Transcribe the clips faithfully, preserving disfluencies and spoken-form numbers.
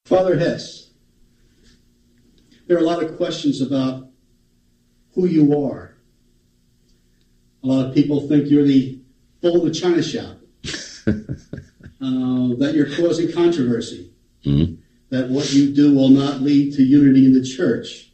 Father Hess, there are a lot of questions about who you are. A lot of people think you're the bull in the china shop, uh, that you're causing controversy, mm-hmm. that what you do will not lead to unity in the church.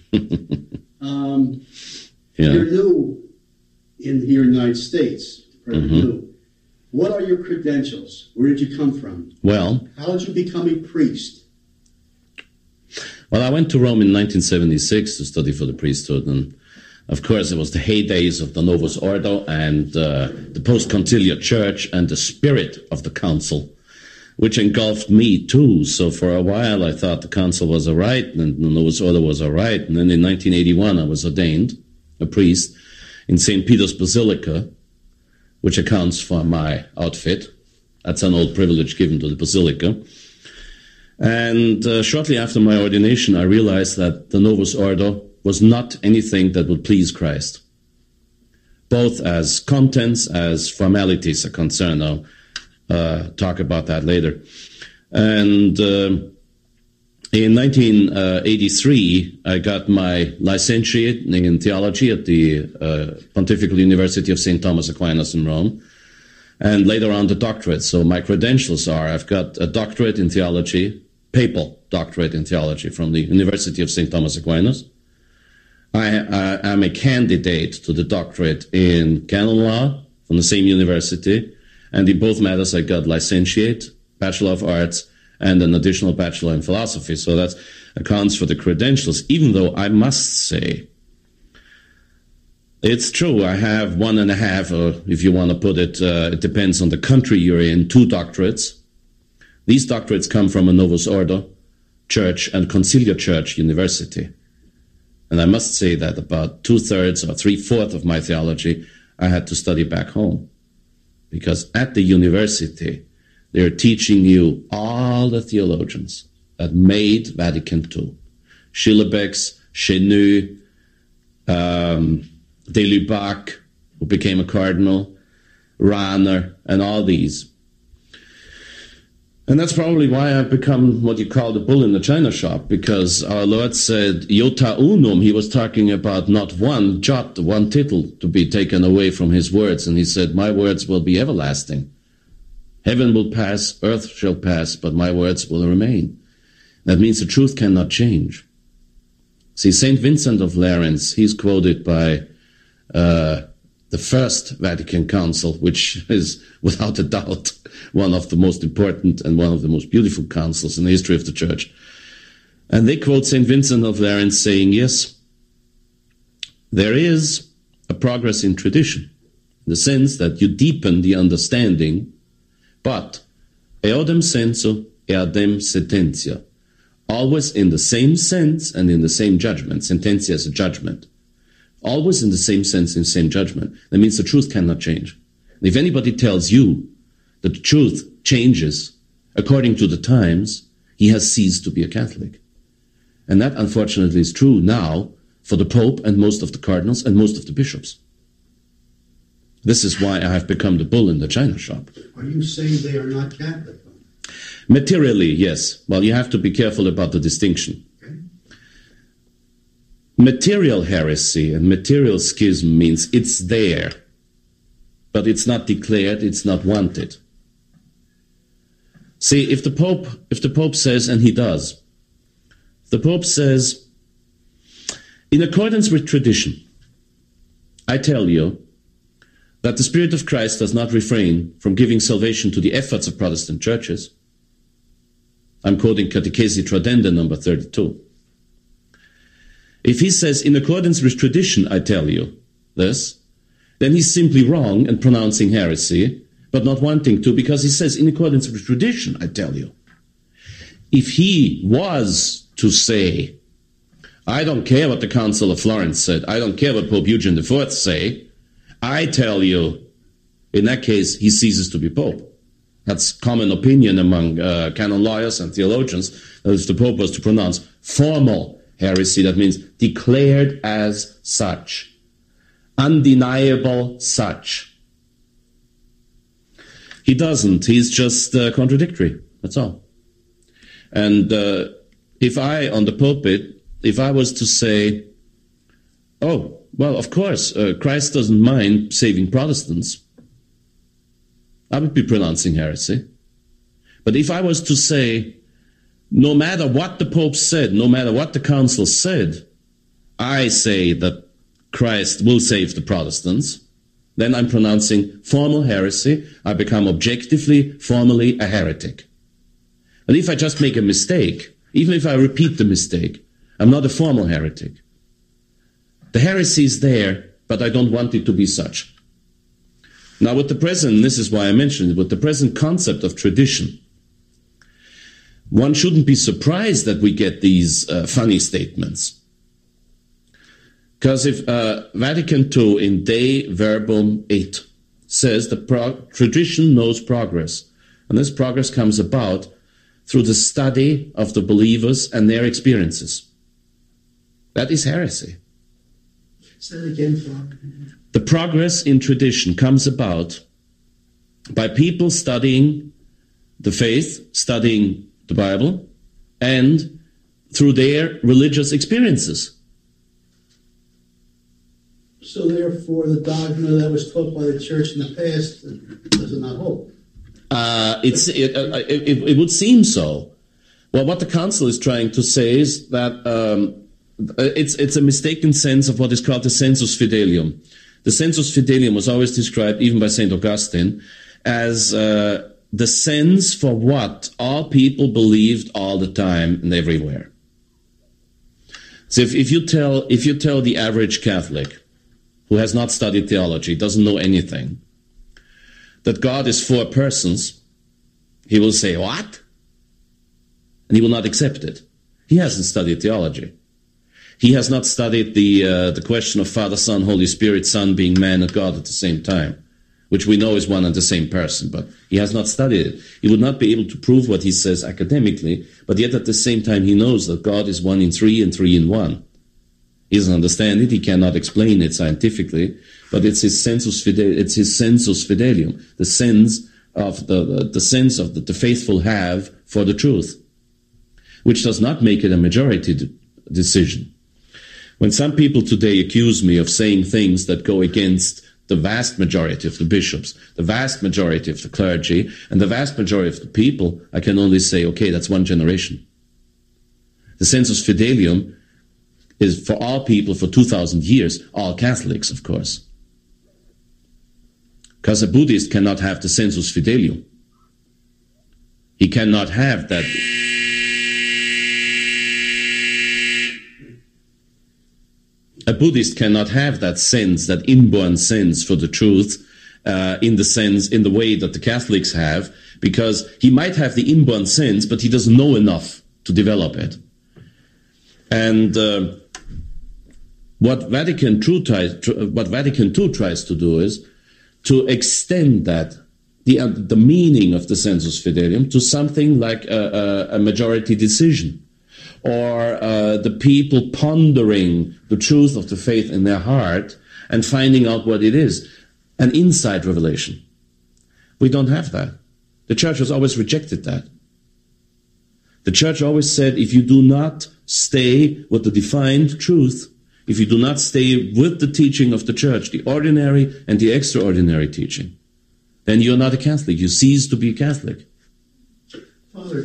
um, yeah. You're new in here in the United States, mm-hmm. new. What are your credentials? Where did you come from? Well, how did you become a priest? Well, I went to Rome in nineteen seventy-six to study for the priesthood, and of course it was the heydays of the Novus Ordo and uh, the post-conciliar church and the spirit of the council, which engulfed me too. So for a while I thought the council was all right and the Novus Ordo was all right. And then in nineteen eighty-one I was ordained a priest in Saint Peter's Basilica, which accounts for my outfit. That's an old privilege given to the Basilica. And uh, shortly after my ordination, I realized that the Novus Ordo was not anything that would please Christ, both as contents, as formalities are concerned. I'll uh, talk about that later. And uh, in nineteen eighty-three, I got my licentiate in theology at the uh, Pontifical University of Saint Thomas Aquinas in Rome, and later on the doctorate. So my credentials are, I've got a doctorate in theology, papal doctorate in theology from the University of Saint Thomas Aquinas. I am a candidate to the doctorate in canon law from the same university, and in both matters I got licentiate, Bachelor of Arts, and an additional bachelor in philosophy. So that accounts for the credentials, even though I must say, it's true, I have one and a half, or if you want to put it, uh, it depends on the country you're in, two doctorates. These doctorates come from a Novus Ordo church and conciliar church university. And I must say that about two-thirds or three-fourths of my theology I had to study back home. Because at the university, they're teaching you all the theologians that made Vatican Two. Schillebeeckx, Chenu, um, de Lubac, who became a cardinal, Rahner, and all these. And that's probably why I've become what you call the bull in the china shop, because our Lord said, iota unum, he was talking about not one jot, one tittle to be taken away from his words, and he said, my words will be everlasting. Heaven will pass, earth shall pass, but my words will remain. That means the truth cannot change. See, Saint Vincent of Lerins, he's quoted by uh, the First Vatican Council, which is without a doubt one of the most important and one of the most beautiful councils in the history of the Church. And they quote Saint Vincent of Lerins saying, yes, there is a progress in tradition, in the sense that you deepen the understanding, but eodem sensu, eodem sententia, always in the same sense and in the same judgment. Sententia is a judgment. Always in the same sense, in the same judgment. That means the truth cannot change. And if anybody tells you that the truth changes according to the times, he has ceased to be a Catholic. And that, unfortunately, is true now for the Pope and most of the cardinals and most of the bishops. This is why I have become the bull in the china shop. Are you saying they are not Catholic? Materially, yes. Well, you have to be careful about the distinction. Material heresy and material schism means it's there, but it's not declared, it's not wanted. See, if the Pope, if the Pope says, and he does, the Pope says, in accordance with tradition, I tell you that the Spirit of Christ does not refrain from giving salvation to the efforts of Protestant churches. I'm quoting Catechesi Tradendae number thirty-two. If he says, in accordance with tradition, I tell you this, then he's simply wrong and pronouncing heresy, but not wanting to, because he says, in accordance with tradition, I tell you. If he was to say, I don't care what the Council of Florence said, I don't care what Pope Eugene the Fourth say, I tell you, in that case, he ceases to be Pope. That's common opinion among uh, canon lawyers and theologians, that if the Pope was to pronounce formal heresy, that means declared as such, undeniable such. He doesn't. He's just uh, contradictory. That's all. And uh, if I, on the pulpit, if I was to say, oh, well, of course, uh, Christ doesn't mind saving Protestants, I would be pronouncing heresy. But if I was to say, no matter what the Pope said, no matter what the Council said, I say that Christ will save the Protestants, then I'm pronouncing formal heresy. I become objectively, formally a heretic. And if I just make a mistake, even if I repeat the mistake, I'm not a formal heretic. The heresy is there, but I don't want it to be such. Now with the present, this is why I mentioned it, with the present concept of tradition, one shouldn't be surprised that we get these uh, funny statements. Because if uh, Vatican two in De Verbum eight says that pro- tradition knows progress, and this progress comes about through the study of the believers and their experiences. That is heresy. Say that again, Frank. The progress in tradition comes about by people studying the faith, studying the Bible, and through their religious experiences. So therefore, the dogma that was taught by the church in the past does not hold. Uh, it's, it, uh, it, it would seem so. Well, what the Council is trying to say is that um, it's, it's a mistaken sense of what is called the sensus fidelium. The sensus fidelium was always described, even by Saint Augustine, as uh, the sense for what all people believed all the time and everywhere. So if, if you tell if you tell the average Catholic who has not studied theology, doesn't know anything, that God is four persons, he will say, what? And he will not accept it. He hasn't studied theology. He has not studied the uh, the question of Father, Son, Holy Spirit, Son being man and God at the same time, which we know is one and the same person, but he has not studied it. He would not be able to prove what he says academically, but yet at the same time he knows that God is one in three and three in one. He doesn't understand it, he cannot explain it scientifically, but it's his sensus fidelium, it's his sensus fidelium, the sense of the, the, the sense of that the faithful have for the truth, which does not make it a majority d- decision. When some people today accuse me of saying things that go against the vast majority of the bishops, the vast majority of the clergy, and the vast majority of the people, I can only say, okay, that's one generation. The sensus fidelium is for all people for two thousand years, all Catholics, of course. Because a Buddhist cannot have the sensus fidelium. He cannot have that. A Buddhist cannot have that sense, that inborn sense for the truth, uh, in the sense, in the way that the Catholics have, because he might have the inborn sense, but he doesn't know enough to develop it. And uh, what Vatican two tries, what Vatican two tries to do is to extend that, the uh, the meaning of the sensus fidelium, to something like a, a, a majority decision, or uh, the people pondering the truth of the faith in their heart and finding out what it is, an inside revelation. We don't have that. The church has always rejected that. The church always said, if you do not stay with the defined truth, if you do not stay with the teaching of the church, the ordinary and the extraordinary teaching, then you're not a Catholic. You cease to be a Catholic. Father,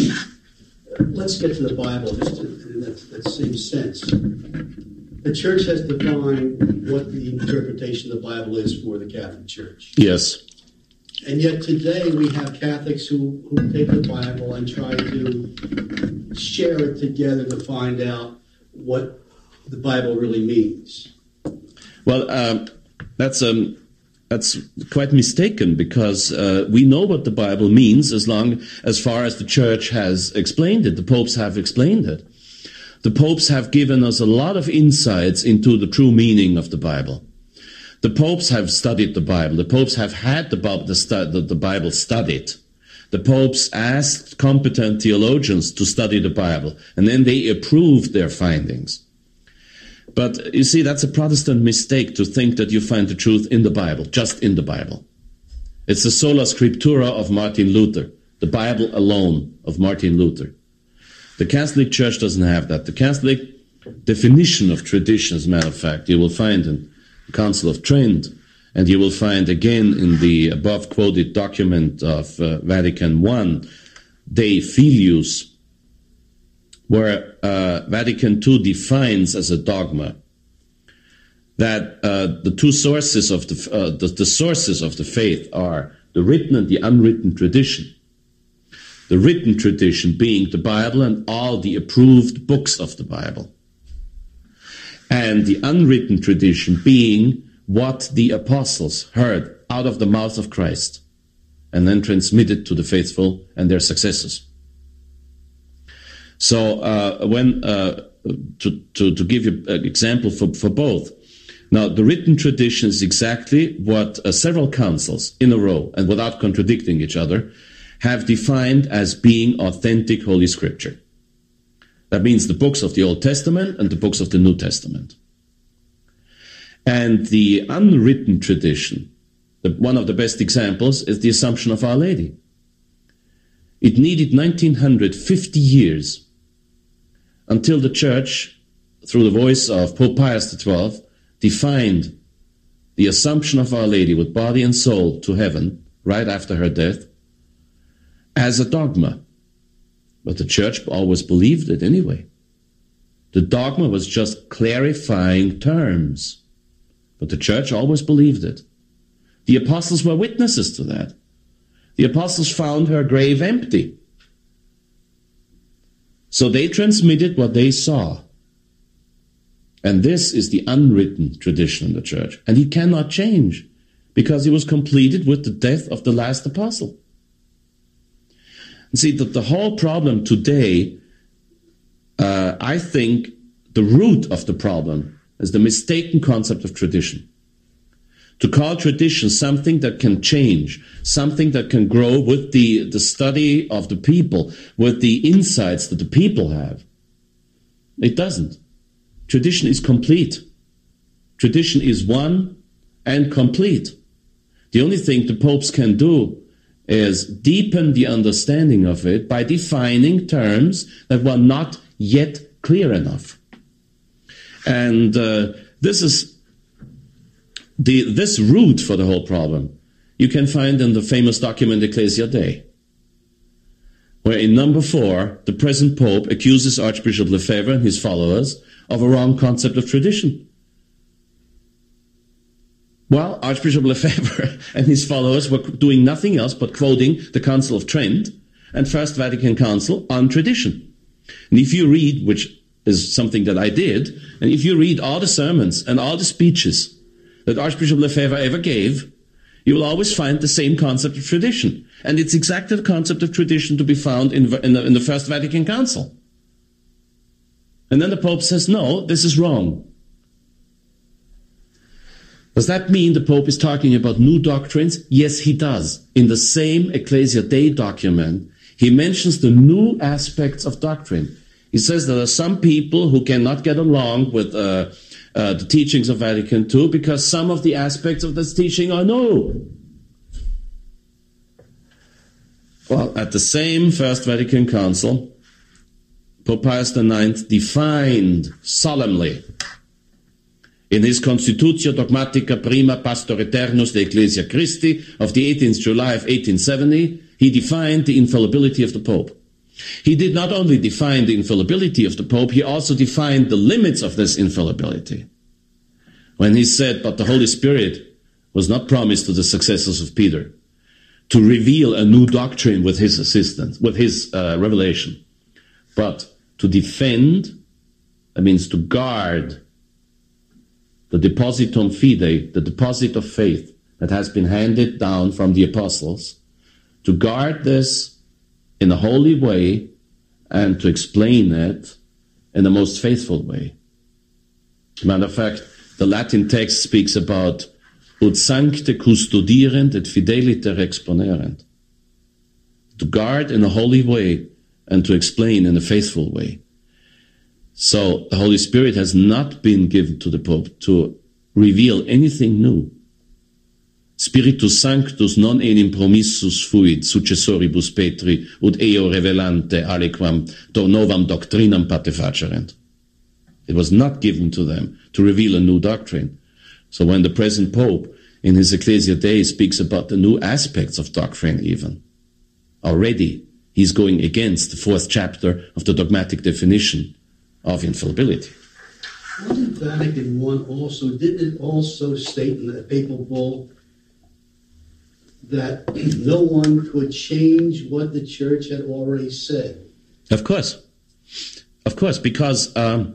let's get to the Bible just in that, that same sense. The church has defined what the interpretation of the Bible is for the Catholic Church. Yes. And yet today we have Catholics who, who take the Bible and try to share it together to find out what the Bible really means. Well, um, that's um, that's quite mistaken, because uh, we know what the Bible means as long as far as the Church has explained it. The popes have explained it. The popes have given us a lot of insights into the true meaning of the Bible. The popes have studied the Bible. The popes have had the, the, stu- the, the Bible studied. The popes asked competent theologians to study the Bible, and then they approved their findings. But you see, that's a Protestant mistake to think that you find the truth in the Bible, just in the Bible. It's the sola scriptura of Martin Luther, the Bible alone of Martin Luther. The Catholic Church doesn't have that. The Catholic definition of tradition, as a matter of fact, you will find in the Council of Trent, and you will find again in the above quoted document of uh, Vatican One, Dei Filius, where uh, Vatican Two defines as a dogma that uh, the two sources of the, uh, the the sources of the faith are the written and the unwritten tradition. The written tradition being the Bible and all the approved books of the Bible, and the unwritten tradition being what the apostles heard out of the mouth of Christ and then transmitted to the faithful and their successors. So uh, when uh, to, to, to give you an example for, for both. Now, the written tradition is exactly what uh, several councils in a row and without contradicting each other have defined as being authentic Holy Scripture. That means the books of the Old Testament and the books of the New Testament. And the unwritten tradition, the, one of the best examples is the Assumption of Our Lady. It needed nineteen fifty years until the Church, through the voice of Pope Pius the twelfth, defined the Assumption of Our Lady with body and soul to heaven right after her death as a dogma. But the Church always believed it anyway. The dogma was just clarifying terms. But the Church always believed it. The apostles were witnesses to that. The apostles found her grave empty. So they transmitted what they saw. And this is the unwritten tradition in the Church. And it cannot change because it was completed with the death of the last apostle. And see, that the whole problem today, uh, I think the root of the problem is the mistaken concept of tradition. To call tradition something that can change, something that can grow with the, the study of the people, with the insights that the people have. It doesn't. Tradition is complete. Tradition is one and complete. The only thing the popes can do is deepen the understanding of it by defining terms that were not yet clear enough. And uh, this is the this root for the whole problem you can find in the famous document Ecclesia Dei, where in number four, the present Pope accuses Archbishop Lefebvre and his followers of a wrong concept of tradition. Well, Archbishop Lefebvre and his followers were doing nothing else but quoting the Council of Trent and First Vatican Council on tradition. And if you read, which is something that I did, and if you read all the sermons and all the speeches that Archbishop Lefebvre ever gave, you will always find the same concept of tradition. And it's exactly the concept of tradition to be found in, in, the, in the First Vatican Council. And then the Pope says, no, this is wrong. Does that mean the Pope is talking about new doctrines? Yes, he does. In the same Ecclesia Dei document, he mentions the new aspects of doctrine. He says there are some people who cannot get along with uh, uh, the teachings of Vatican Two because some of the aspects of this teaching are new. Well, at the same First Vatican Council, Pope Pius the ninth defined solemnly in his Constitutio Dogmatica Prima Pastor Eternus de Ecclesia Christi of the eighteenth of July of eighteen seventy, he defined the infallibility of the Pope. He did not only define the infallibility of the Pope, he also defined the limits of this infallibility. When he said, but the Holy Spirit was not promised to the successors of Peter to reveal a new doctrine with his assistance, with his uh, revelation, but to defend, that means to guard the depositum fidei, the deposit of faith that has been handed down from the apostles, to guard this in a holy way and to explain it in the most faithful way. As a matter of fact, the Latin text speaks about ut sancte custodierent et fideliter exponerent. To guard in a holy way and to explain in a faithful way. So the Holy Spirit has not been given to the Pope to reveal anything new. Spiritus Sanctus non enim promissus fuit successoribus Petri ut eo revelante aliquam do novam doctrinam patefacerent. It was not given to them to reveal a new doctrine. So when the present Pope in his Ecclesia Dei speaks about the new aspects of doctrine even, already he's going against the fourth chapter of the dogmatic definition of infallibility. Wasn't Vatican One also, didn't it also state in the papal bull that no one could change what the Church had already said? Of course. Of course, because um,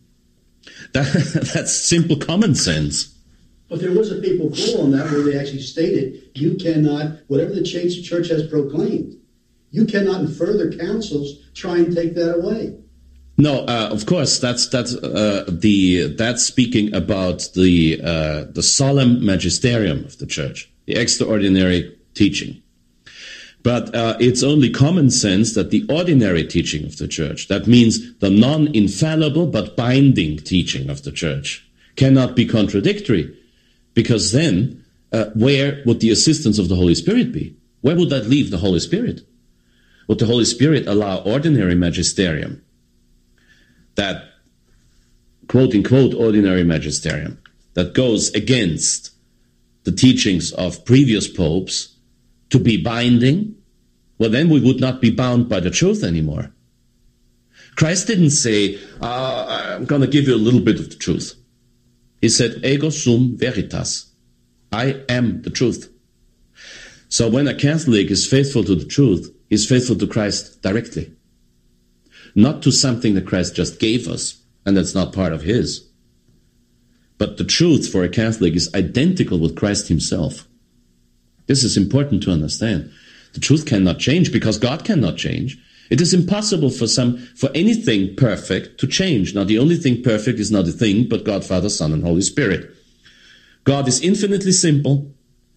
that, that's simple common sense. But there was a papal bull on that where they actually stated, you cannot, whatever the Church has proclaimed, you cannot in further councils try and take that away. No, uh, of course, that's that's uh, the that's speaking about the uh, the solemn magisterium of the Church, the extraordinary teaching. But uh, it's only common sense that the ordinary teaching of the Church, that means the non-infallible but binding teaching of the Church, cannot be contradictory, because then uh, where would the assistance of the Holy Spirit be? Where would that leave the Holy Spirit? Would the Holy Spirit allow ordinary magisterium, that quote-unquote ordinary magisterium, that goes against the teachings of previous popes, to be binding? Well, then we would not be bound by the truth anymore. Christ didn't say, uh, I'm going to give you a little bit of the truth. He said, ego sum veritas. I am the truth. So when a Catholic is faithful to the truth, he's faithful to Christ directly. Not to something that Christ just gave us, and that's not part of his. But the truth for a Catholic is identical with Christ himself. This is important to understand. The truth cannot change because God cannot change. It is impossible for some, for anything perfect to change. Now, the only thing perfect is not a thing, but God, Father, Son, and Holy Spirit. God is infinitely simple,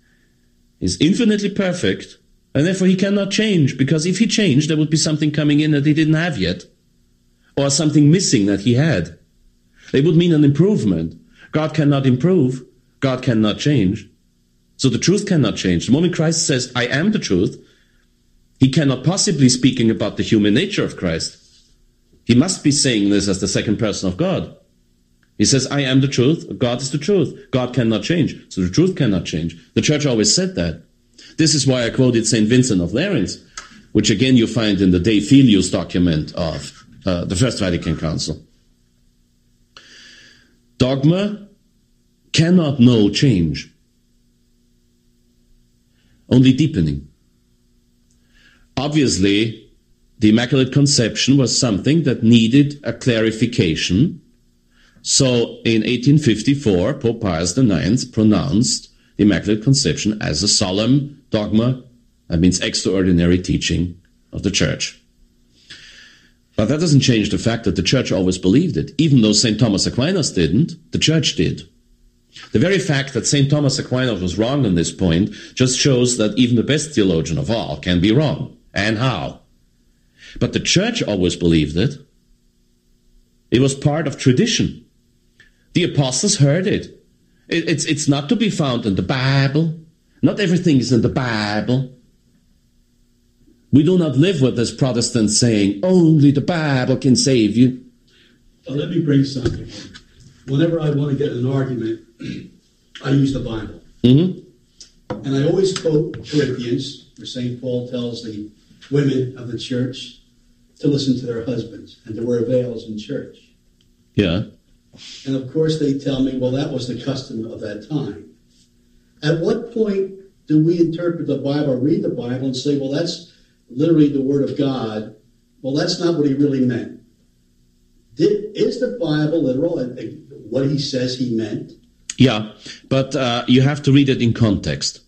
is infinitely perfect, and therefore he cannot change, because if he changed, there would be something coming in that he didn't have yet, or something missing that he had. It would mean an improvement. God cannot improve. God cannot change. So the truth cannot change. The moment Christ says, I am the truth, he cannot possibly be speaking about the human nature of Christ. He must be saying this as the second person of God. He says, I am the truth. God is the truth. God cannot change. So the truth cannot change. The Church always said that. This is why I quoted Saint Vincent of Lerins, which again you find in the De Filius document of uh, the First Vatican Council. Dogma cannot know change, only deepening. Obviously, the Immaculate Conception was something that needed a clarification. So in eighteen fifty-four, Pope Pius the Ninth pronounced the Immaculate Conception as a solemn dogma, that means extraordinary teaching of the Church. But that doesn't change the fact that the Church always believed it. Even though Saint Thomas Aquinas didn't, the Church did. The very fact that Saint Thomas Aquinas was wrong on this point just shows that even the best theologian of all can be wrong. And how? But the Church always believed it. It was part of tradition. The apostles heard it. it it's, it's not to be found in the Bible. Not everything is in the Bible. We do not live with this Protestant saying, only the Bible can save you. Well, let me bring something. Whenever I want to get in an argument, I use the Bible. Mm-hmm. And I always quote Corinthians, where Saint Paul tells the women of the church to listen to their husbands and to wear veils in church. Yeah. And of course they tell me, well, that was the custom of that time. At what point do we interpret the Bible, read the Bible, and say, well, that's literally the Word of God? Well, that's not what he really meant. Did, is the Bible literal, what he says he meant? Yeah, but uh, you have to read it in context.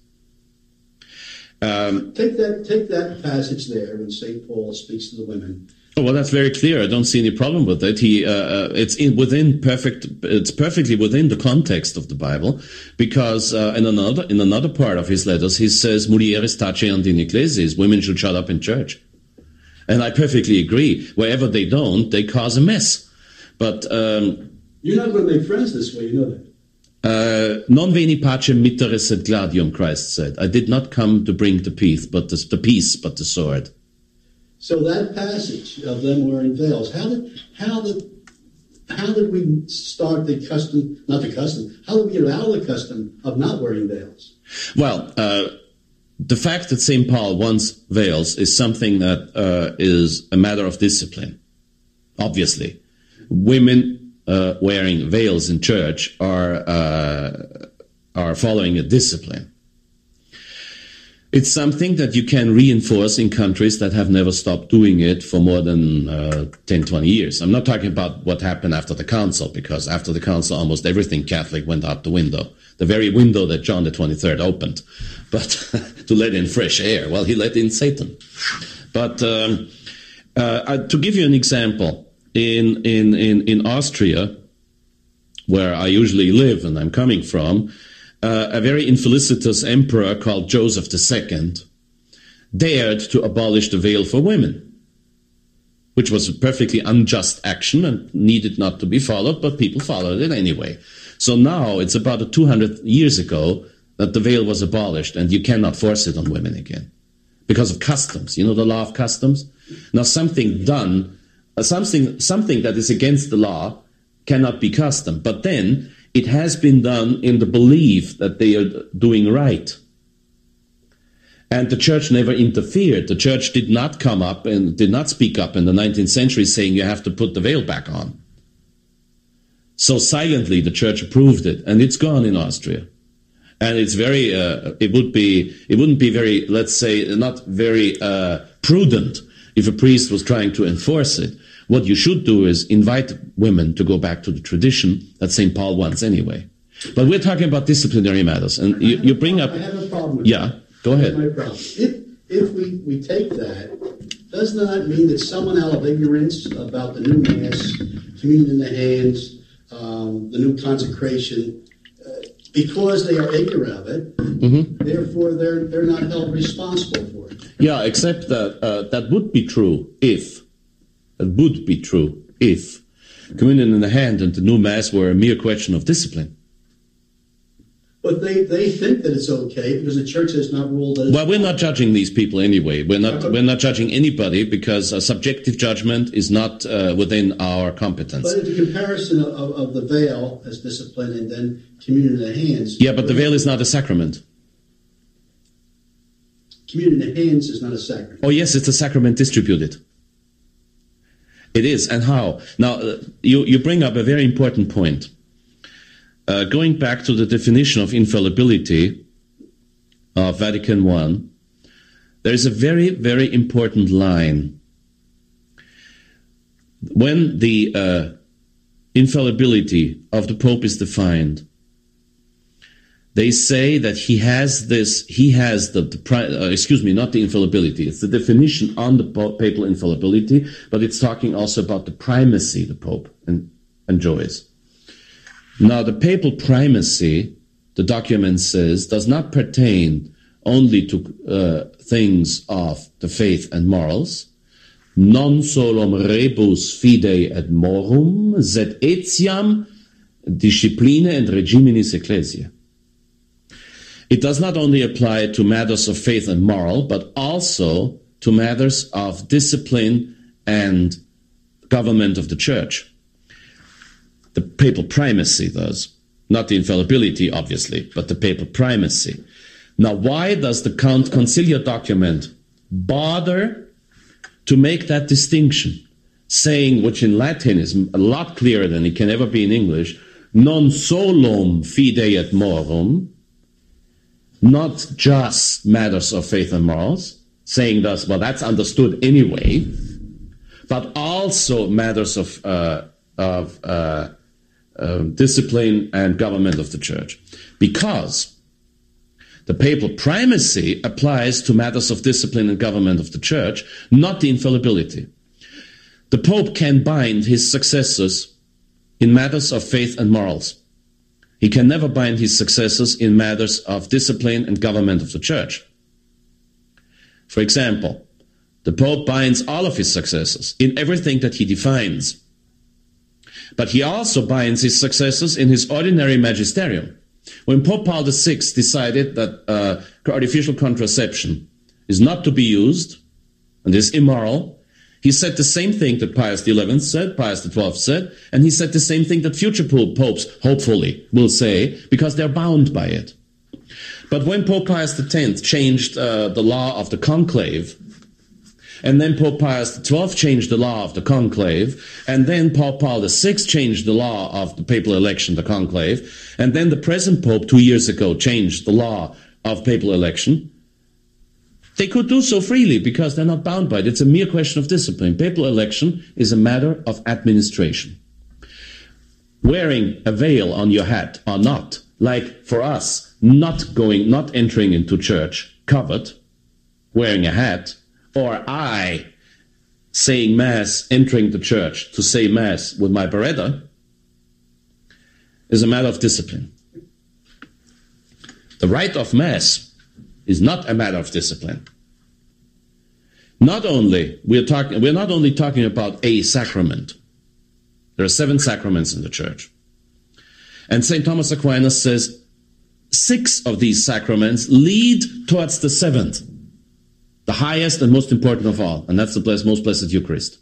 Um, take that take that passage there when Saint Paul speaks to the women. Oh, well, that's very clear. I don't see any problem with it. He, uh, uh, it's in, within perfect. It's perfectly within the context of the Bible, because uh, in another in another part of his letters, he says, "Mulieres taceant in ecclesias," women should shut up in church, and I perfectly agree. Wherever they don't, they cause a mess. But um, you're not going to make friends this way, you know that. Uh, non veni pacem mittere sed gladium, Christ said. I did not come to bring the peace, but the, the peace, but the sword. So that passage of them wearing veils, how did how did how did we start the custom? Not the custom. How did we allow the custom of not wearing veils? Well, uh, the fact that Saint Paul wants veils is something that uh, is a matter of discipline. Obviously, women uh, wearing veils in church are uh, are following a discipline. It's something that you can reinforce in countries that have never stopped doing it for more than uh, ten, twenty years. I'm not talking about what happened after the council, because after the council, almost everything Catholic went out the window. The very window that John the twenty-third opened. But to let in fresh air, well, he let in Satan. But um, uh, to give you an example, in, in, in, in Austria, where I usually live and I'm coming from, Uh, a very infelicitous emperor called Joseph the Second dared to abolish the veil for women, which was a perfectly unjust action and needed not to be followed, but people followed it anyway. So now it's about two hundred years ago that the veil was abolished, and you cannot force it on women again because of customs. You know, the law of customs? Now something done, uh, something, something that is against the law cannot be custom, but then it has been done in the belief that they are doing right. And the church never interfered. The church did not come up and did not speak up in the nineteenth century saying you have to put the veil back on. So silently the church approved it, and it's gone in Austria. And it's very, uh, it would be, it wouldn't be very, let's say, not very uh, prudent if a priest was trying to enforce it. What you should do is invite women to go back to the tradition that Saint Paul wants anyway. But we're talking about disciplinary matters, and you, you bring up... I have a problem with Yeah, that. go ahead. My problem. If, if we, we take that, does that mean that someone out of ignorance about the new Mass, communion in the hands, um, the new consecration, uh, because they are ignorant of it, mm-hmm. therefore they're, they're not held responsible for it? Yeah, except that uh, that would be true if... It would be true if communion in the hand and the new Mass were a mere question of discipline. But they, they think that it's okay because the church has not ruled that it's Well, we're not judging these people anyway. We're not we're not judging anybody because a subjective judgment is not uh, within our competence. But in the comparison of, of the veil as discipline and then communion in the hands... Yeah, but the veil is not a sacrament. Communion in the hands is not a sacrament. Oh, yes, it's a sacrament distributed. It is, and how? Now, uh, you, you bring up a very important point. Uh, going back to the definition of infallibility of Vatican One, there is a very, very important line. When the uh, infallibility of the Pope is defined, they say that he has this, he has the, the uh, excuse me, not the infallibility, it's the definition on the papal infallibility, but it's talking also about the primacy the Pope en- enjoys. Now, the papal primacy, the document says, does not pertain only to uh, things of the faith and morals. Non solum rebus fidei et morum, sed etiam discipline and regiminis ecclesiae. It does not only apply to matters of faith and moral, but also to matters of discipline and government of the church. The papal primacy does. Not the infallibility, obviously, but the papal primacy. Now, why does the conciliar document bother to make that distinction, saying, which in Latin is a lot clearer than it can ever be in English, non solum fidei et morum, not just matters of faith and morals, saying thus, well, that's understood anyway, but also matters of, uh, of uh, uh, discipline and government of the church. Because the papal primacy applies to matters of discipline and government of the church, not the infallibility. The Pope can bind his successors in matters of faith and morals. He can never bind his successors in matters of discipline and government of the church. For example, the Pope binds all of his successors in everything that he defines. But he also binds his successors in his ordinary magisterium. When Pope Paul the Sixth decided that uh, artificial contraception is not to be used and is immoral, he said the same thing that Pius the Eleventh said, Pius the Twelfth said, and he said the same thing that future popes, hopefully, will say, because they're bound by it. But when Pope Pius the Tenth changed uh, the law of the conclave, and then Pope Pius the Twelfth changed the law of the conclave, and then Pope Paul the Sixth changed the law of the papal election, the conclave, and then the present Pope two years ago changed the law of papal election, they could do so freely because they're not bound by it. It's a mere question of discipline. Papal election is a matter of administration. Wearing a veil on your hat or not, like for us, not going, not entering into church covered, wearing a hat, or I saying Mass, entering the church to say Mass with my beretta, is a matter of discipline. The rite of Mass is not a matter of discipline. Not only, we're talking, we're not only talking about a sacrament. There are seven sacraments in the church. And Saint Thomas Aquinas says six of these sacraments lead towards the seventh, the highest and most important of all, and that's the blessed, most blessed Eucharist.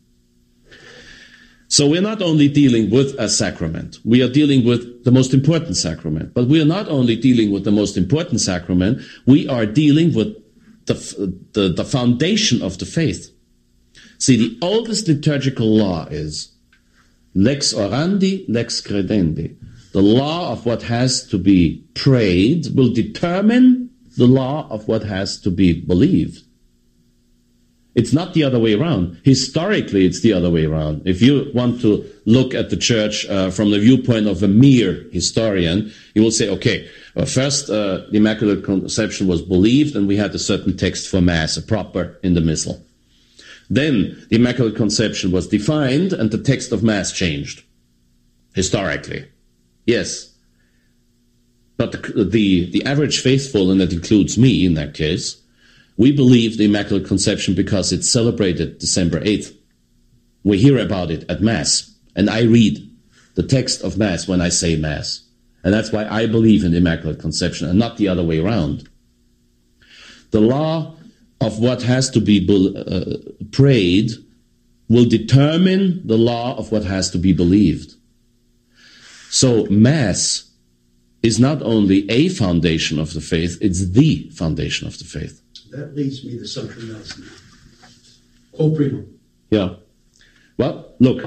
So we're not only dealing with a sacrament, we are dealing with the most important sacrament. But we are not only dealing with the most important sacrament, we are dealing with the, the, the foundation of the faith. See, the oldest liturgical law is lex orandi, lex credendi. The law of what has to be prayed will determine the law of what has to be believed. It's not the other way around. Historically, it's the other way around. If you want to look at the church uh, from the viewpoint of a mere historian, you will say, okay, well, first uh, the Immaculate Conception was believed and we had a certain text for Mass, a proper in the Missal. Then the Immaculate Conception was defined and the text of Mass changed. Historically. Yes. But the, the, the average faithful, and that includes me in that case, we believe the Immaculate Conception because it's celebrated December eighth. We hear about it at Mass, and I read the text of Mass when I say Mass. And that's why I believe in the Immaculate Conception and not the other way around. The law of what has to be uh, prayed will determine the law of what has to be believed. So Mass is not only a foundation of the faith, it's the foundation of the faith. That leads me to something else now. Quo primo. Yeah. Well, look.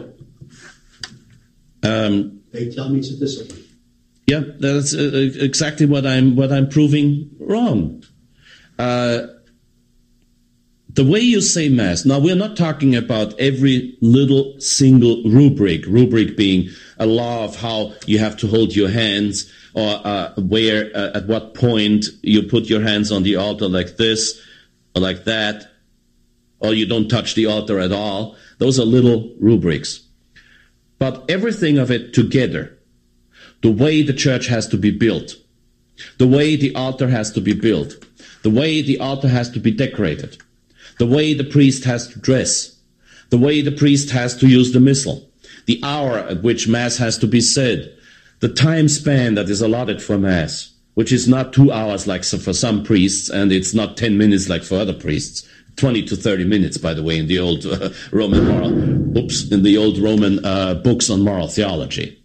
Um, they tell me it's a discipline. Yeah, that's uh, exactly what I'm what I'm proving wrong. Uh, the way you say Mass. Now, we're not talking about every little single rubric. Rubric being a law of how you have to hold your hands, or uh, where, uh, at what point you put your hands on the altar like this, or like that, or you don't touch the altar at all. Those are little rubrics. But everything of it together, the way the church has to be built, the way the altar has to be built, the way the altar has to be decorated, the way the priest has to dress, the way the priest has to use the missal, the hour at which Mass has to be said, the time span that is allotted for Mass, which is not two hours like for some priests, and it's not ten minutes like for other priests. twenty to thirty minutes, by the way, in the old uh, Roman moral, oops, in the old Roman uh, books on moral theology.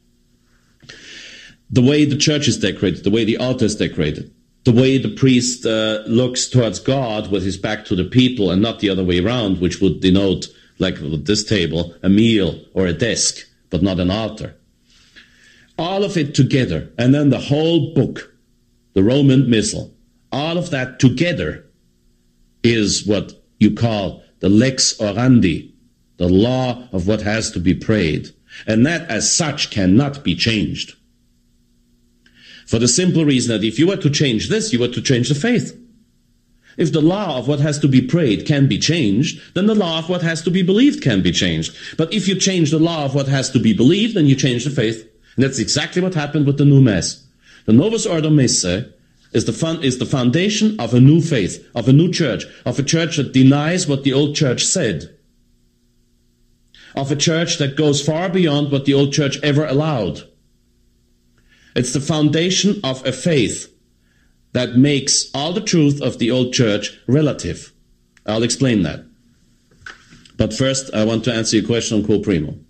The way the church is decorated, the way the altar is decorated, the way the priest uh, looks towards God with his back to the people and not the other way around, which would denote, like with this table, a meal or a desk, but not an altar. All of it together, and then the whole book, the Roman Missal, all of that together is what you call the lex orandi, the law of what has to be prayed. And that as such cannot be changed. For the simple reason that if you were to change this, you were to change the faith. If the law of what has to be prayed can be changed, then the law of what has to be believed can be changed. But if you change the law of what has to be believed, then you change the faith. And that's exactly what happened with the new Mass. The Novus Ordo Missae is the, fun, is the foundation of a new faith, of a new church, of a church that denies what the old church said. of a church that goes far beyond what the old church ever allowed. It's the foundation of a faith that makes all the truth of the old church relative. I'll explain that. But first, I want to answer your question on Quo Primum.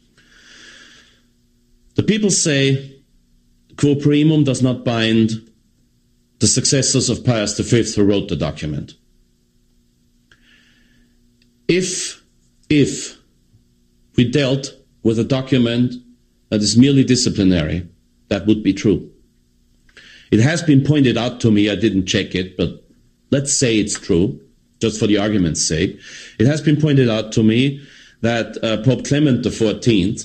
The people say Quo Primum does not bind the successors of Pius the Fifth who wrote the document. If, if we dealt with a document that is merely disciplinary, that would be true. It has been pointed out to me, I didn't check it, but let's say it's true, just for the argument's sake. It has been pointed out to me that uh, Pope Clement the Fourteenth,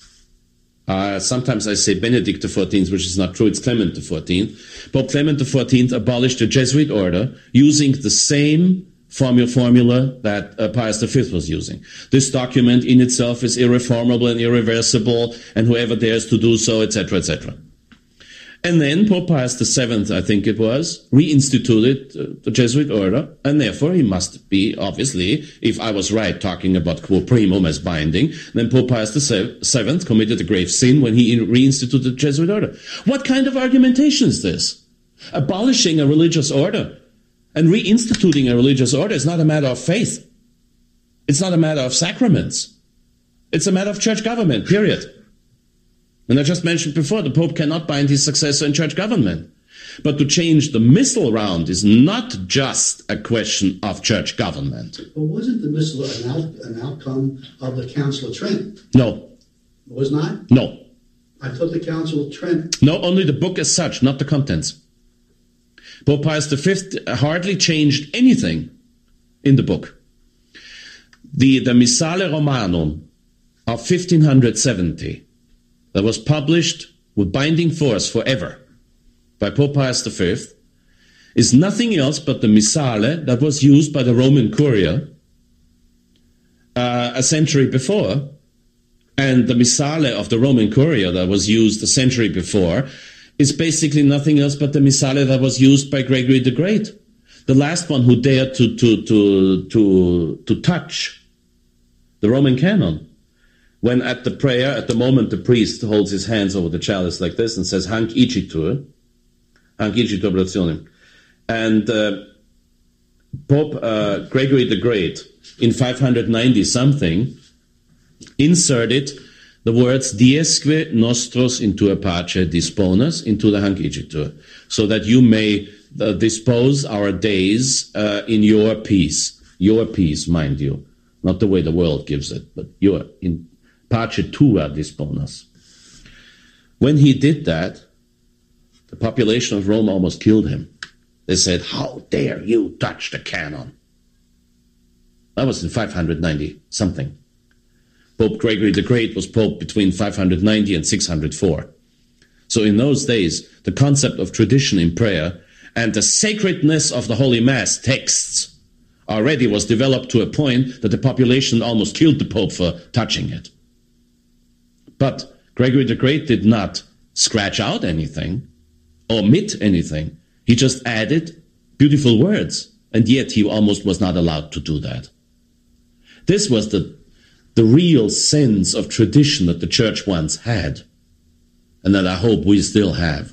uh, sometimes I say Benedict the Fourteenth, which is not true, it's Clement the Fourteenth. Pope Clement the Fourteenth abolished the Jesuit order using the same formula, formula that uh, Pius the Fifth was using. This document in itself is irreformable and irreversible, and whoever dares to do so, et cetera, et cetera. And then Pope Pius the Seventh, I think it was, reinstituted uh, the Jesuit order, and therefore he must be, obviously, if I was right talking about Quo Primum as binding, then Pope Pius the Seventh committed a grave sin when he reinstituted the Jesuit order. What kind of argumentation is this? Abolishing a religious order and reinstituting a religious order is not a matter of faith. It's not a matter of sacraments. It's a matter of church government, period. And I just mentioned before, the Pope cannot bind his successor in church government. But to change the missal round is not just a question of church government. But wasn't the missal an, out, an outcome of the Council of Trent? No. It was not? No. I thought the Council of Trent... No, only the book as such, not the contents. Pope Pius the Fifth hardly changed anything in the book. The, the Missale Romanum of fifteen seventy, that was published with binding force forever by Pope Pius the Fifth, is nothing else but the Missale that was used by the Roman Curia uh, a century before. And the Missale of the Roman Curia that was used a century before is basically nothing else but the Missale that was used by Gregory the Great, the last one who dared to, to, to, to, to touch the Roman canon. When at the prayer, at the moment the priest holds his hands over the chalice like this and says, Hanc icitur, Hanc icitur oblationem. And uh, Pope uh, Gregory the Great, in five hundred ninety something, inserted the words diesque nostros intua pace disponas into the Hanc icitur, so that you may uh, dispose our days uh, in your peace. Your peace, mind you. Not the way the world gives it, but your, in pace tua disponas. When he did that, the population of Rome almost killed him. They said, how dare you touch the canon? That was in five hundred ninety something. Pope Gregory the Great was pope between five hundred ninety and six hundred four. So in those days, the concept of tradition in prayer and the sacredness of the Holy Mass texts already was developed to a point that the population almost killed the Pope for touching it. But Gregory the Great did not scratch out anything, omit anything. He just added beautiful words, and yet he almost was not allowed to do that. This was the, the real sense of tradition that the church once had, and that I hope we still have.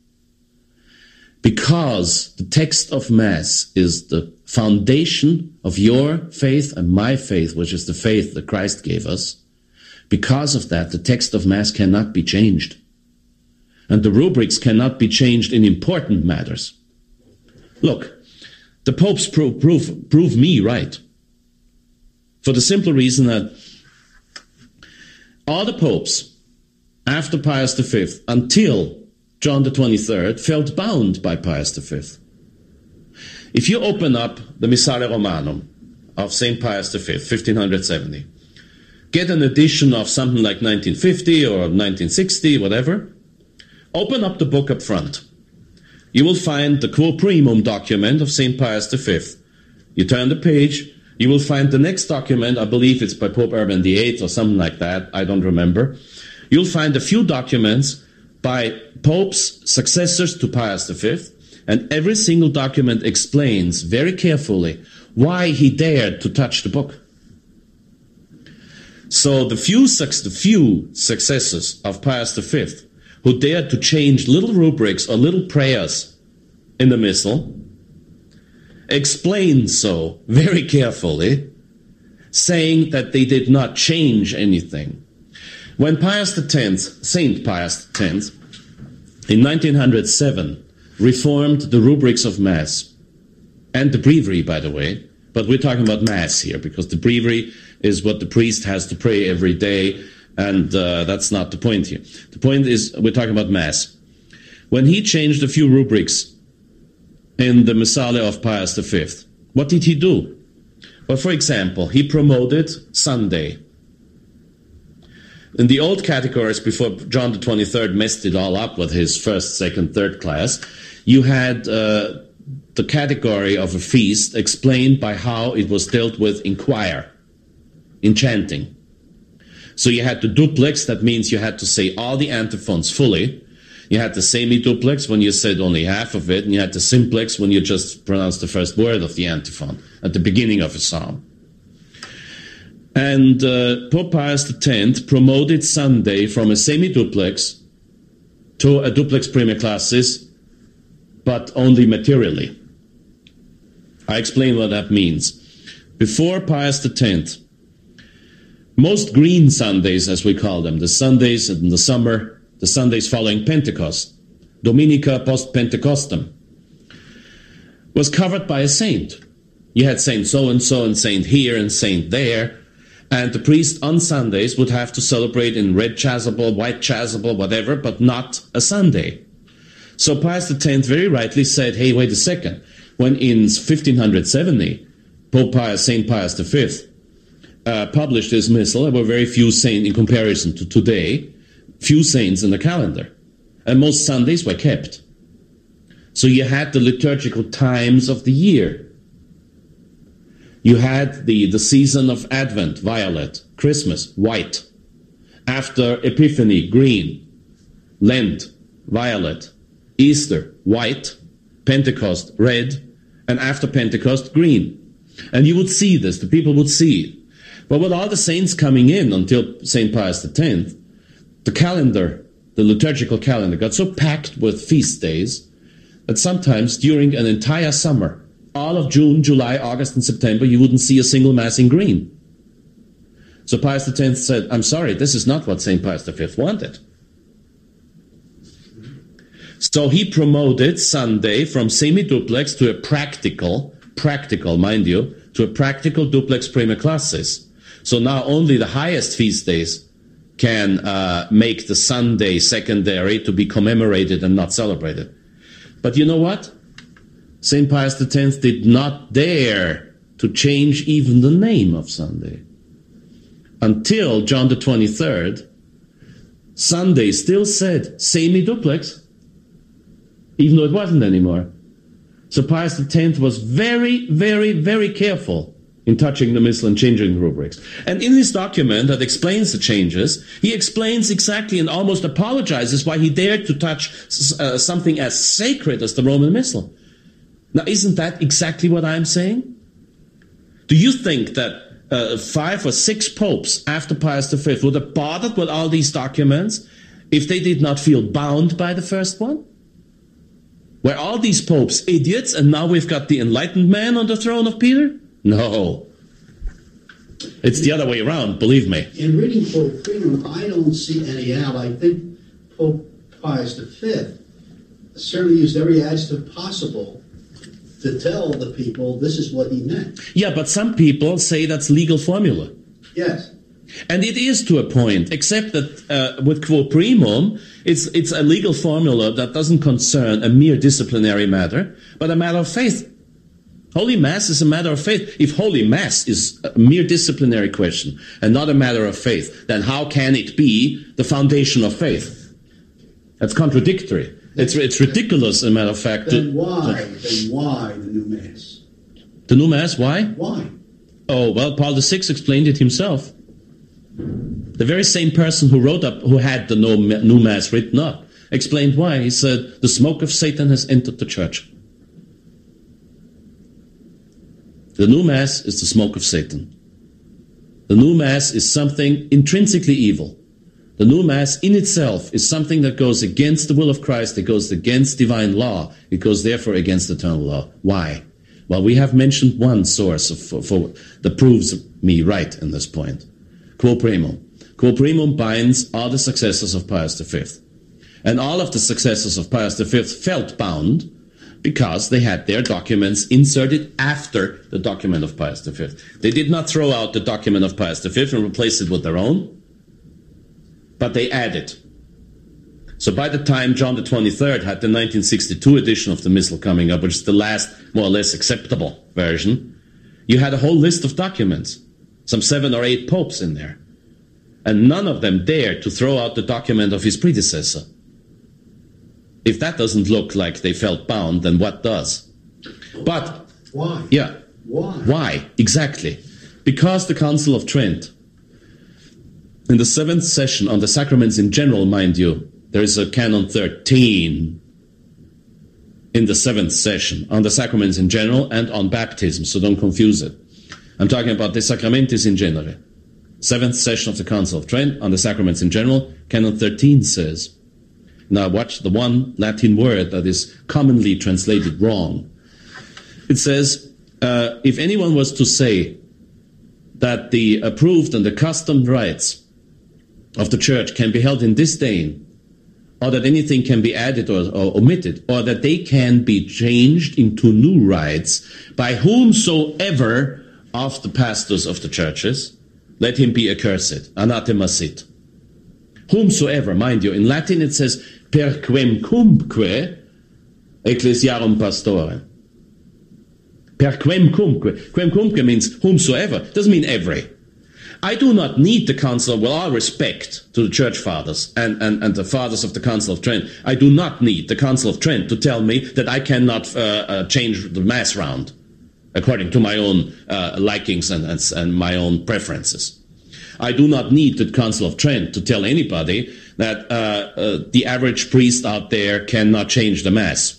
Because the text of Mass is the foundation of your faith and my faith, which is the faith that Christ gave us, because of that, the text of Mass cannot be changed. And the rubrics cannot be changed in important matters. Look, the popes prove, prove, prove me right. For the simple reason that all the popes, after Pius the Fifth, until John the twenty-third, felt bound by Pius the Fifth. If you open up the Missale Romanum of Saint Pius the Fifth, fifteen seventy, get an edition of something like nineteen fifty or nineteen sixty, whatever, open up the book up front. You will find the Quo Primum document of Saint Pius the Fifth. You turn the page, you will find the next document, I believe it's by Pope Urban the Eighth or something like that, I don't remember. You'll find a few documents by popes, successors to Pius the Fifth, and every single document explains very carefully why he dared to touch the book. So the few, the few successors of Pius the Fifth who dared to change little rubrics or little prayers in the Missal explained so very carefully, saying that they did not change anything. When Pius the Tenth, Saint Pius the Tenth, in nineteen oh seven, reformed the rubrics of Mass, and the breviary, by the way, but we're talking about Mass here, because the breviary is what the priest has to pray every day, and uh, that's not the point here. The point is, we're talking about Mass. When he changed a few rubrics in the Missale of Pius the Fifth, what did he do? Well, for example, he promoted Sunday. In the old categories, before John the twenty-third messed it all up with his first, second, third class, you had uh, the category of a feast explained by how it was dealt with in choir, in chanting. So you had the duplex, that means you had to say all the antiphons fully. You had the semi-duplex when you said only half of it, and you had the simplex when you just pronounced the first word of the antiphon at the beginning of a psalm. And uh, Pope Pius the Tenth promoted Sunday from a semi-duplex to a duplex prima classis, but only materially. I explain what that means. Before Pius the Tenth, most green Sundays, as we call them, the Sundays in the summer, the Sundays following Pentecost, Dominica post Pentecostum, was covered by a saint. You had Saint so-and-so and Saint here and Saint there, and the priest on Sundays would have to celebrate in red chasuble, white chasuble, whatever, but not a Sunday. So Pius the Tenth very rightly said, hey, wait a second. When in fifteen seventy, Pope Pius, Saint Pius the Fifth, uh, published his Missal, there were very few saints in comparison to today, few saints in the calendar. And most Sundays were kept. So you had the liturgical times of the year. You had the, the season of Advent, violet, Christmas, white. After Epiphany, green. Lent, violet. Easter, white. Pentecost, red. And after Pentecost, green. And you would see this, the people would see it. But with all the saints coming in until Saint Pius the Tenth, the calendar, the liturgical calendar, got so packed with feast days that sometimes during an entire summer, all of June, July, August, and September, you wouldn't see a single Mass in green. So Pius the Tenth said, I'm sorry, this is not what Saint Pius the Fifth wanted. So he promoted Sunday from semi-duplex to a practical, practical, mind you, to a practical duplex prima classis. So now only the highest feast days can uh, make the Sunday secondary to be commemorated and not celebrated. But you know what? Saint Pius the Tenth did not dare to change even the name of Sunday. Until John the twenty-third, Sunday still said semi-duplex, even though it wasn't anymore. So Pius the Tenth was very, very, very careful in touching the Missal and changing the rubrics. And in his document that explains the changes, he explains exactly and almost apologizes why he dared to touch uh, something as sacred as the Roman Missal. Now, isn't that exactly what I'm saying? Do you think that uh, five or six popes after Pius the Fifth would have bothered with all these documents if they did not feel bound by the first one? Were all these popes idiots and now we've got the enlightened man on the throne of Peter? No. It's the other way around, believe me. In reading Pope Freedom, I don't see any out. I think Pope Pius the Fifth certainly used every adjective possible to tell the people this is what he meant. Yeah, but some people say that's legal formula. Yes. And it is to a point, except that uh, with quo primum, it's, it's a legal formula that doesn't concern a mere disciplinary matter, but a matter of faith. Holy Mass is a matter of faith. If Holy Mass is a mere disciplinary question and not a matter of faith, then how can it be the foundation of faith? That's contradictory. It's, it's ridiculous, as a matter of fact. Then to, why? to, then why the new Mass? The new Mass, why? Why? Oh, well, Paul the Sixth explained it himself. The very same person who wrote up, who had the new Mass written up, explained why. He said, the smoke of Satan has entered the church. The new Mass is the smoke of Satan. The new Mass is something intrinsically evil. The new Mass in itself is something that goes against the will of Christ, it goes against divine law, it goes therefore against eternal law. Why? Well, we have mentioned one source of, for, for, that proves me right in this point. Quo primum. Quo primum binds all the successors of Pius the Fifth. And all of the successors of Pius the Fifth felt bound because they had their documents inserted after the document of Pius the Fifth. They did not throw out the document of Pius the Fifth and replace it with their own, but they added. So by the time John the twenty-third had the nineteen sixty-two edition of the Missal coming up, which is the last, more or less acceptable version, you had a whole list of documents, some seven or eight popes in there. And none of them dared to throw out the document of his predecessor. If that doesn't look like they felt bound, then what does? But why? Yeah. Why? Why? Exactly. Because the Council of Trent, in the seventh session on the sacraments in general, mind you, there is a canon thirteen in the seventh session on the sacraments in general and on baptism, so don't confuse it. I'm talking about the sacramentis in genere. Seventh session of the Council of Trent on the sacraments in general, canon thirteen says, now watch the one Latin word that is commonly translated wrong. It says, uh, if anyone was to say that the approved and accustomed rites of the Church can be held in disdain, or that anything can be added or, or omitted, or that they can be changed into new rites by whomsoever of the pastors of the churches, let him be accursed, anathema sit. Whomsoever, mind you, in Latin it says, per quemcumque ecclesiarum pastorem. Per quemcumque. Quemcumque means whomsoever. Doesn't mean every. I do not need the Council, with all respect to the Church Fathers and, and, and the Fathers of the Council of Trent, I do not need the Council of Trent to tell me that I cannot uh, uh, change the Mass round according to my own uh, likings and, and, and my own preferences. I do not need the Council of Trent to tell anybody that uh, uh, the average priest out there cannot change the Mass.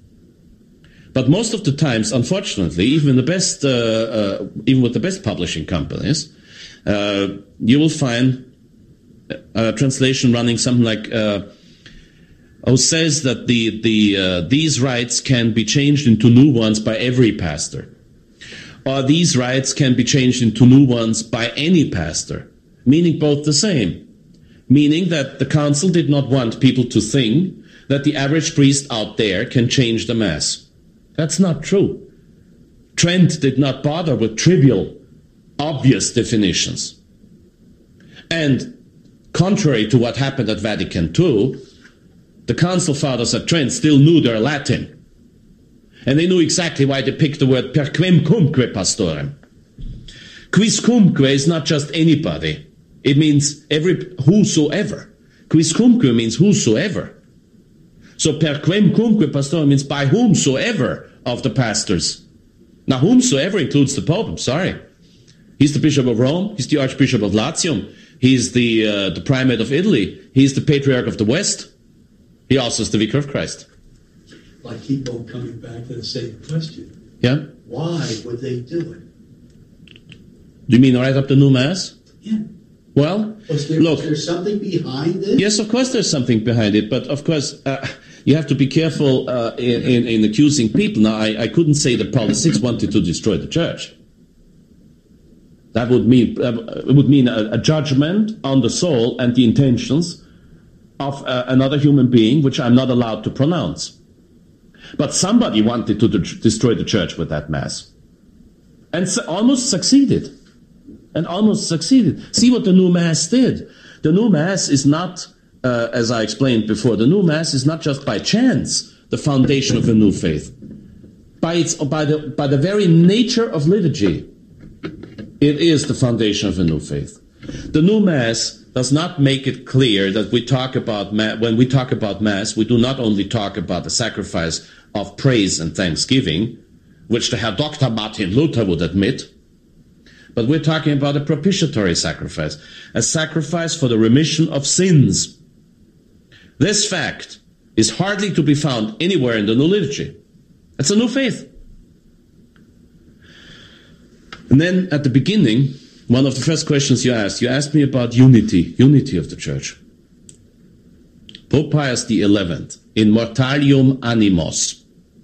But most of the times, unfortunately, even the best, uh, uh, even with the best publishing companies, uh, you will find a translation running something like, uh, "Oh, says that the the uh, these rites can be changed into new ones by every pastor." Or these rites can be changed into new ones by any pastor, meaning both the same. Meaning that the council did not want people to think that the average priest out there can change the Mass. That's not true. Trent did not bother with trivial, obvious definitions. And contrary to what happened at Vatican Two, the council fathers at Trent still knew their Latin. And they knew exactly why they picked the word per quemcumque pastorem. Quiscumque is not just anybody. It means every whosoever. Quiscumque means whosoever. So per quemcumque pastorem means by whomsoever of the pastors. Now whomsoever includes the Pope, I'm sorry. He's the Bishop of Rome, he's the Archbishop of Latium, he's the, uh, the Primate of Italy, he's the Patriarch of the West. He also is the Vicar of Christ. I keep on coming back to the same question. Yeah? Why would they do it? Do you mean right up the new Mass? Yeah. Well, Was there, look. was there something behind it? Yes, of course there's something behind it, but of course uh, you have to be careful uh, in, in, in accusing people. Now, I, I couldn't say that Paul the Sixth wanted to destroy the Church. That would mean uh, it would mean a, a judgment on the soul and the intentions of uh, another human being, which I'm not allowed to pronounce. But somebody wanted to de- destroy the Church with that Mass. And so almost succeeded. And almost succeeded. See what the new Mass did. The new Mass is not, uh, as I explained before, the new Mass is not just by chance the foundation of a new faith. By, its, by, the, by the very nature of liturgy, it is the foundation of a new faith. The new Mass does not make it clear that we talk about, when we talk about Mass, we do not only talk about the sacrifice of praise and thanksgiving, which the Herr Doctor Martin Luther would admit, but we're talking about a propitiatory sacrifice, a sacrifice for the remission of sins. This fact is hardly to be found anywhere in the new liturgy. It's a new faith. And then at the beginning, One of the first questions you asked, you asked me about unity, unity of the church. Pope Pius the eleventh, in Mortalium Animos,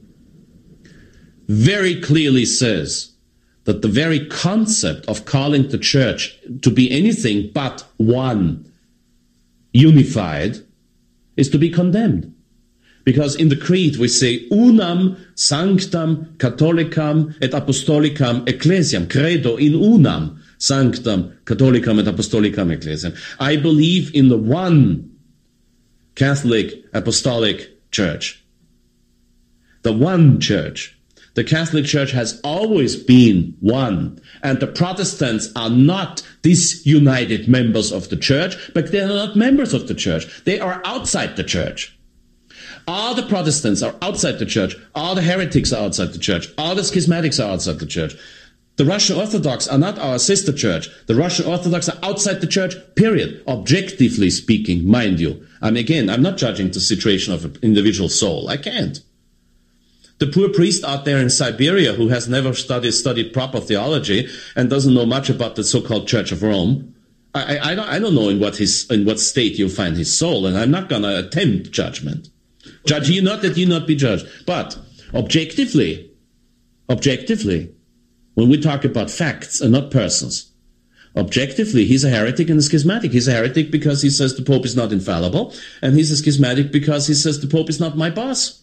very clearly says that the very concept of calling the church to be anything but one, unified, is to be condemned. Because in the creed we say, unam sanctam catholicam et apostolicam ecclesiam, credo in unam sanctam catholicam et apostolicam ecclesiam. I believe in the one Catholic apostolic church. The one church. The Catholic Church has always been one, and the Protestants are not disunited members of the church, but they are not members of the church. They are outside the church. All the Protestants are outside the church. All the heretics are outside the church. All the schismatics are outside the church. The Russian Orthodox are not our sister church. The Russian Orthodox are outside the church, period. Objectively speaking, mind you. I mean, again, I'm not judging the situation of an individual soul. I can't. The poor priest out there in Siberia who has never studied, studied proper theology and doesn't know much about the so-called Church of Rome, I, I, I, don't, I don't know in what, his, in what state you'll find his soul, and I'm not going to attempt judgment. Judge ye not that ye not be judged. But objectively, objectively, when we talk about facts and not persons, objectively, he's a heretic and a schismatic. He's a heretic because he says the Pope is not infallible, and he's a schismatic because he says the Pope is not my boss.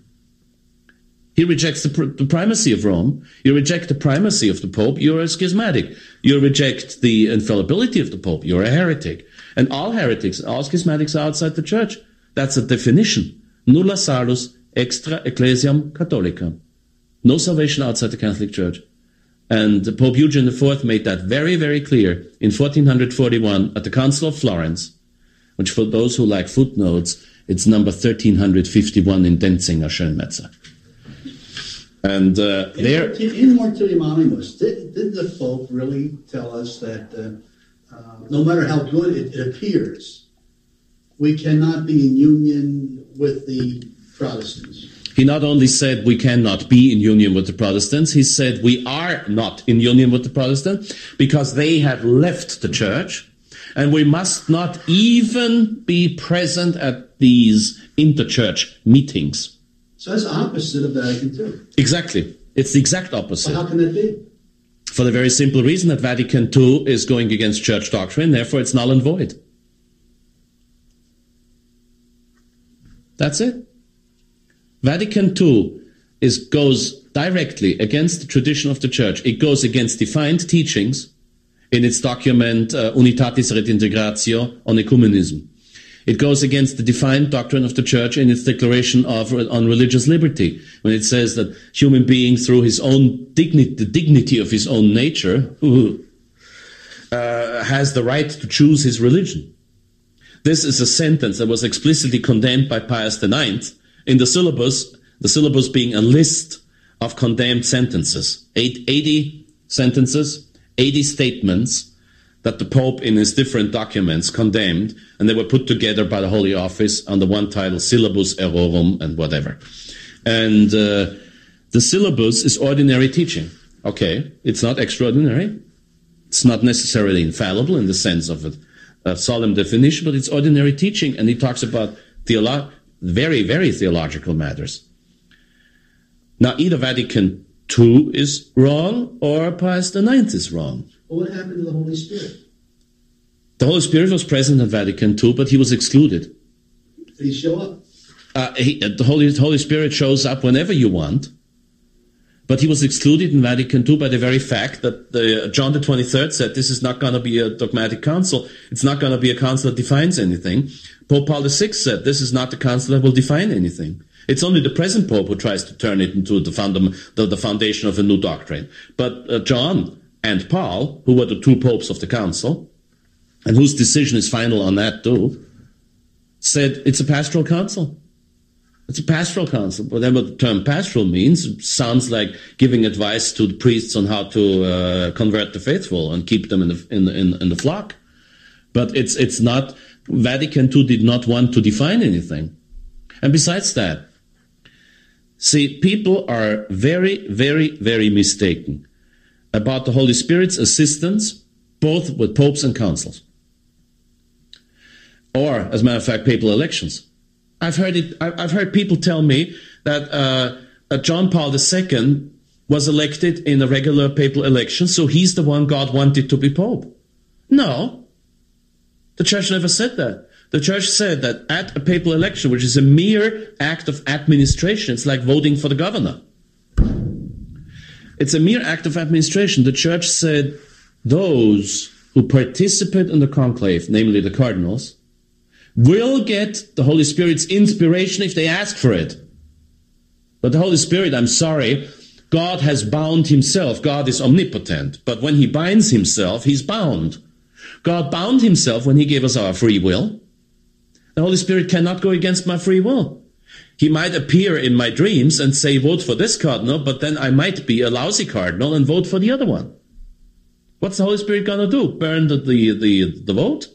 He rejects the, pr- the primacy of Rome. You reject the primacy of the Pope, you're a schismatic. You reject the infallibility of the Pope, you're a heretic. And all heretics, all schismatics are outside the church. That's a definition. Nulla salus extra ecclesiam catholicam. No salvation outside the Catholic Church. And Pope Eugene the Fourth made that very, very clear in fourteen forty-one at the Council of Florence, which for those who like footnotes, it's number thirteen fifty-one in Denzinger Schönmetzer. And uh, in, there, in Mortalium Animus, did, did the Pope really tell us that uh, uh, no matter how good it, it appears, we cannot be in union with the Protestants? He not only said we cannot be in union with the Protestants, he said we are not in union with the Protestants because they have left the church, and we must not even be present at these interchurch meetings. So that's opposite of Vatican Two. Exactly. It's the exact opposite. Well, how can that be? For the very simple reason that Vatican Two is going against church doctrine, therefore it's null and void. That's it. Vatican Two is, goes directly against the tradition of the church. It goes against defined teachings in its document uh, Unitatis Redintegratio on Ecumenism. It goes against the defined doctrine of the church in its declaration of on religious liberty, when it says that human being, through his own dignity, the dignity of his own nature, uh, has the right to choose his religion. This is a sentence that was explicitly condemned by Pius the Ninth in the syllabus, the syllabus being a list of condemned sentences, Eight, eighty sentences, eighty statements that the Pope in his different documents condemned, and they were put together by the Holy Office under one title, Syllabus Errorum and whatever. And uh, the syllabus is ordinary teaching. Okay, it's not extraordinary. It's not necessarily infallible in the sense of a, a solemn definition, but it's ordinary teaching, and he talks about theolo- very, very theological matters. Now, either Vatican Two is wrong or Pius the Ninth is wrong. Well, what happened to the Holy Spirit? The Holy Spirit was present at Vatican Two, but he was excluded. Did he show up? Uh, he, the Holy, Holy Spirit shows up whenever you want, but he was excluded in Vatican Two by the very fact that the, John the twenty-third said this is not going to be a dogmatic council. It's not going to be a council that defines anything. Pope Paul the Sixth said this is not the council that will define anything. It's only the present Pope who tries to turn it into the, fundam- the, the foundation of a new doctrine. But uh, John and Paul, who were the two popes of the council, and whose decision is final on that too, said it's a pastoral council. It's a pastoral council. Whatever the term pastoral means, it sounds like giving advice to the priests on how to uh, convert the faithful and keep them in the in, in, in the flock. But it's it's not. Vatican Two did not want to define anything. And besides that, see, people are very, very, very mistaken about the Holy Spirit's assistance, both with popes and councils. Or, as a matter of fact, papal elections. I've heard it. I've heard people tell me that uh, uh, John Paul the Second was elected in a regular papal election, so he's the one God wanted to be pope. No, the church never said that. The church said that at a papal election, which is a mere act of administration, it's like voting for the governor. It's a mere act of administration. The church said those who participate in the conclave, namely the cardinals, will get the Holy Spirit's inspiration if they ask for it. But the Holy Spirit, I'm sorry, God has bound himself. God is omnipotent. But when he binds himself, he's bound. God bound himself when he gave us our free will. The Holy Spirit cannot go against my free will. He might appear in my dreams and say, vote for this cardinal, but then I might be a lousy cardinal and vote for the other one. What's the Holy Spirit going to do? Burn the, the, the, the vote?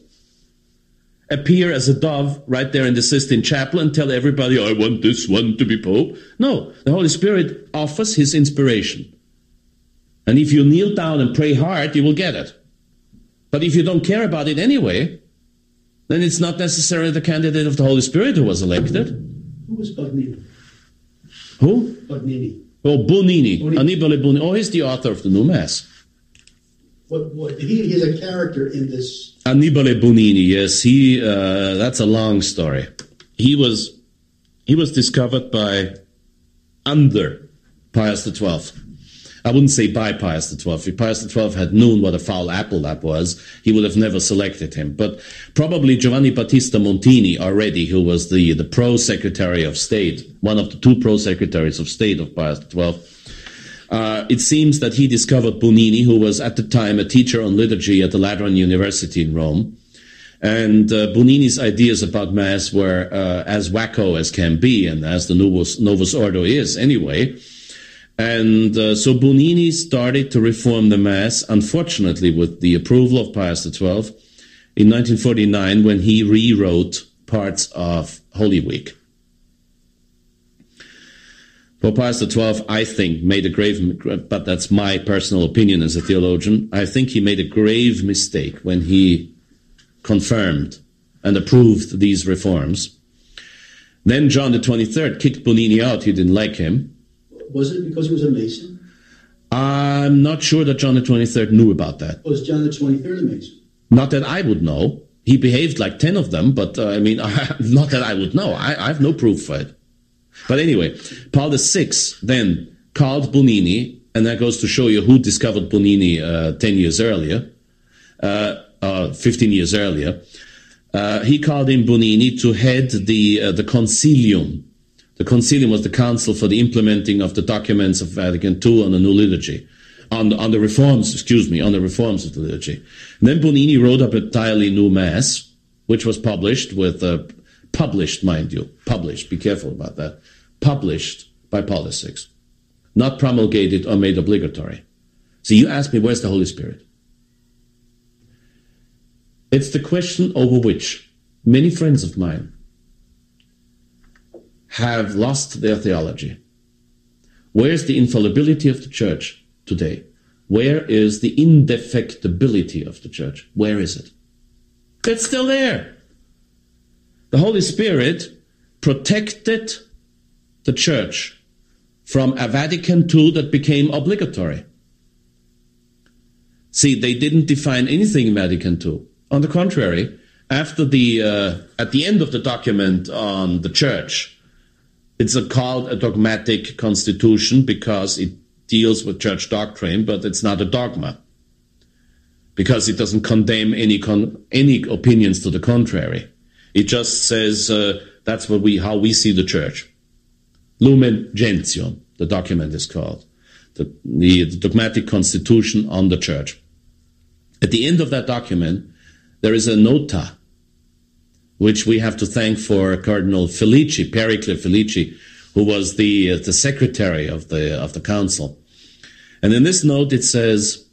Appear as a dove right there in the Sistine Chapel and tell everybody, I want this one to be Pope? No, the Holy Spirit offers his inspiration. And if you kneel down and pray hard, you will get it. But if you don't care about it anyway, then it's not necessarily the candidate of the Holy Spirit who was elected. Who was Pagnini? Who? Pagnini. Oh, Bonini. Bonini. Annibale Bonini. Oh, he's the author of the New Mass. What, what, he, he's a character in this. Annibale Bonini, yes, he, uh, that's a long story. He was, he was discovered by, under Pius the twelfth. I wouldn't say by Pius the twelfth. If Pius the twelfth had known what a foul apple that was, he would have never selected him. But probably Giovanni Battista Montini already, who was the, the pro-secretary of state, one of the two pro-secretaries of state of Pius the twelfth, Uh, it seems that he discovered Bonini, who was at the time a teacher on liturgy at the Lateran University in Rome. And uh, Bonini's ideas about Mass were uh, as wacko as can be, and as the Novus, Novus Ordo is anyway. And uh, so Bonini started to reform the Mass, unfortunately with the approval of Pius the twelfth, in nineteen forty-nine, when he rewrote parts of Holy Week. Pope Pius the twelfth, I think, made a grave, but that's my personal opinion as a theologian, I think he made a grave mistake when he confirmed and approved these reforms. Then John the twenty-third kicked Bonini out. He didn't like him. Was it because he was a Mason? I'm not sure that John the twenty-third knew about that. Was John the twenty-third a Mason? Not that I would know. He behaved like ten of them, but uh, I mean, not that I would know. I, I have no proof for it. But anyway, Paul the sixth then called Bonini, and that goes to show you who discovered Bonini uh, ten years earlier, uh, uh, fifteen years earlier. Uh, he called in Bonini to head the uh, the Concilium. The Concilium was the council for the implementing of the documents of Vatican two on the new liturgy, on the, on the reforms, excuse me, on the reforms of the liturgy. And then Bonini wrote up an entirely new Mass, which was published with uh, Published, mind you, published, be careful about that, published by Paul the sixth, not promulgated or made obligatory. So you ask me, where's the Holy Spirit? It's the question over which many friends of mine have lost their theology. Where's the infallibility of the church today? Where is the indefectibility of the church? Where is it? It's still there. The Holy Spirit protected the church from a Vatican two that became obligatory. See, they didn't define anything in Vatican two. On the contrary, after the uh, at the end of the document on the church, it's a, called a dogmatic constitution because it deals with church doctrine, but it's not a dogma because it doesn't condemn any con- any opinions to the contrary. It just says uh, that's what we how we see the church. Lumen Gentium, the document is called, the, the, the dogmatic constitution on the church. At the end of that document, there is a nota, which we have to thank for Cardinal Felici, Pericle Felici, who was the uh, the secretary of the of the council. And in this note, it says,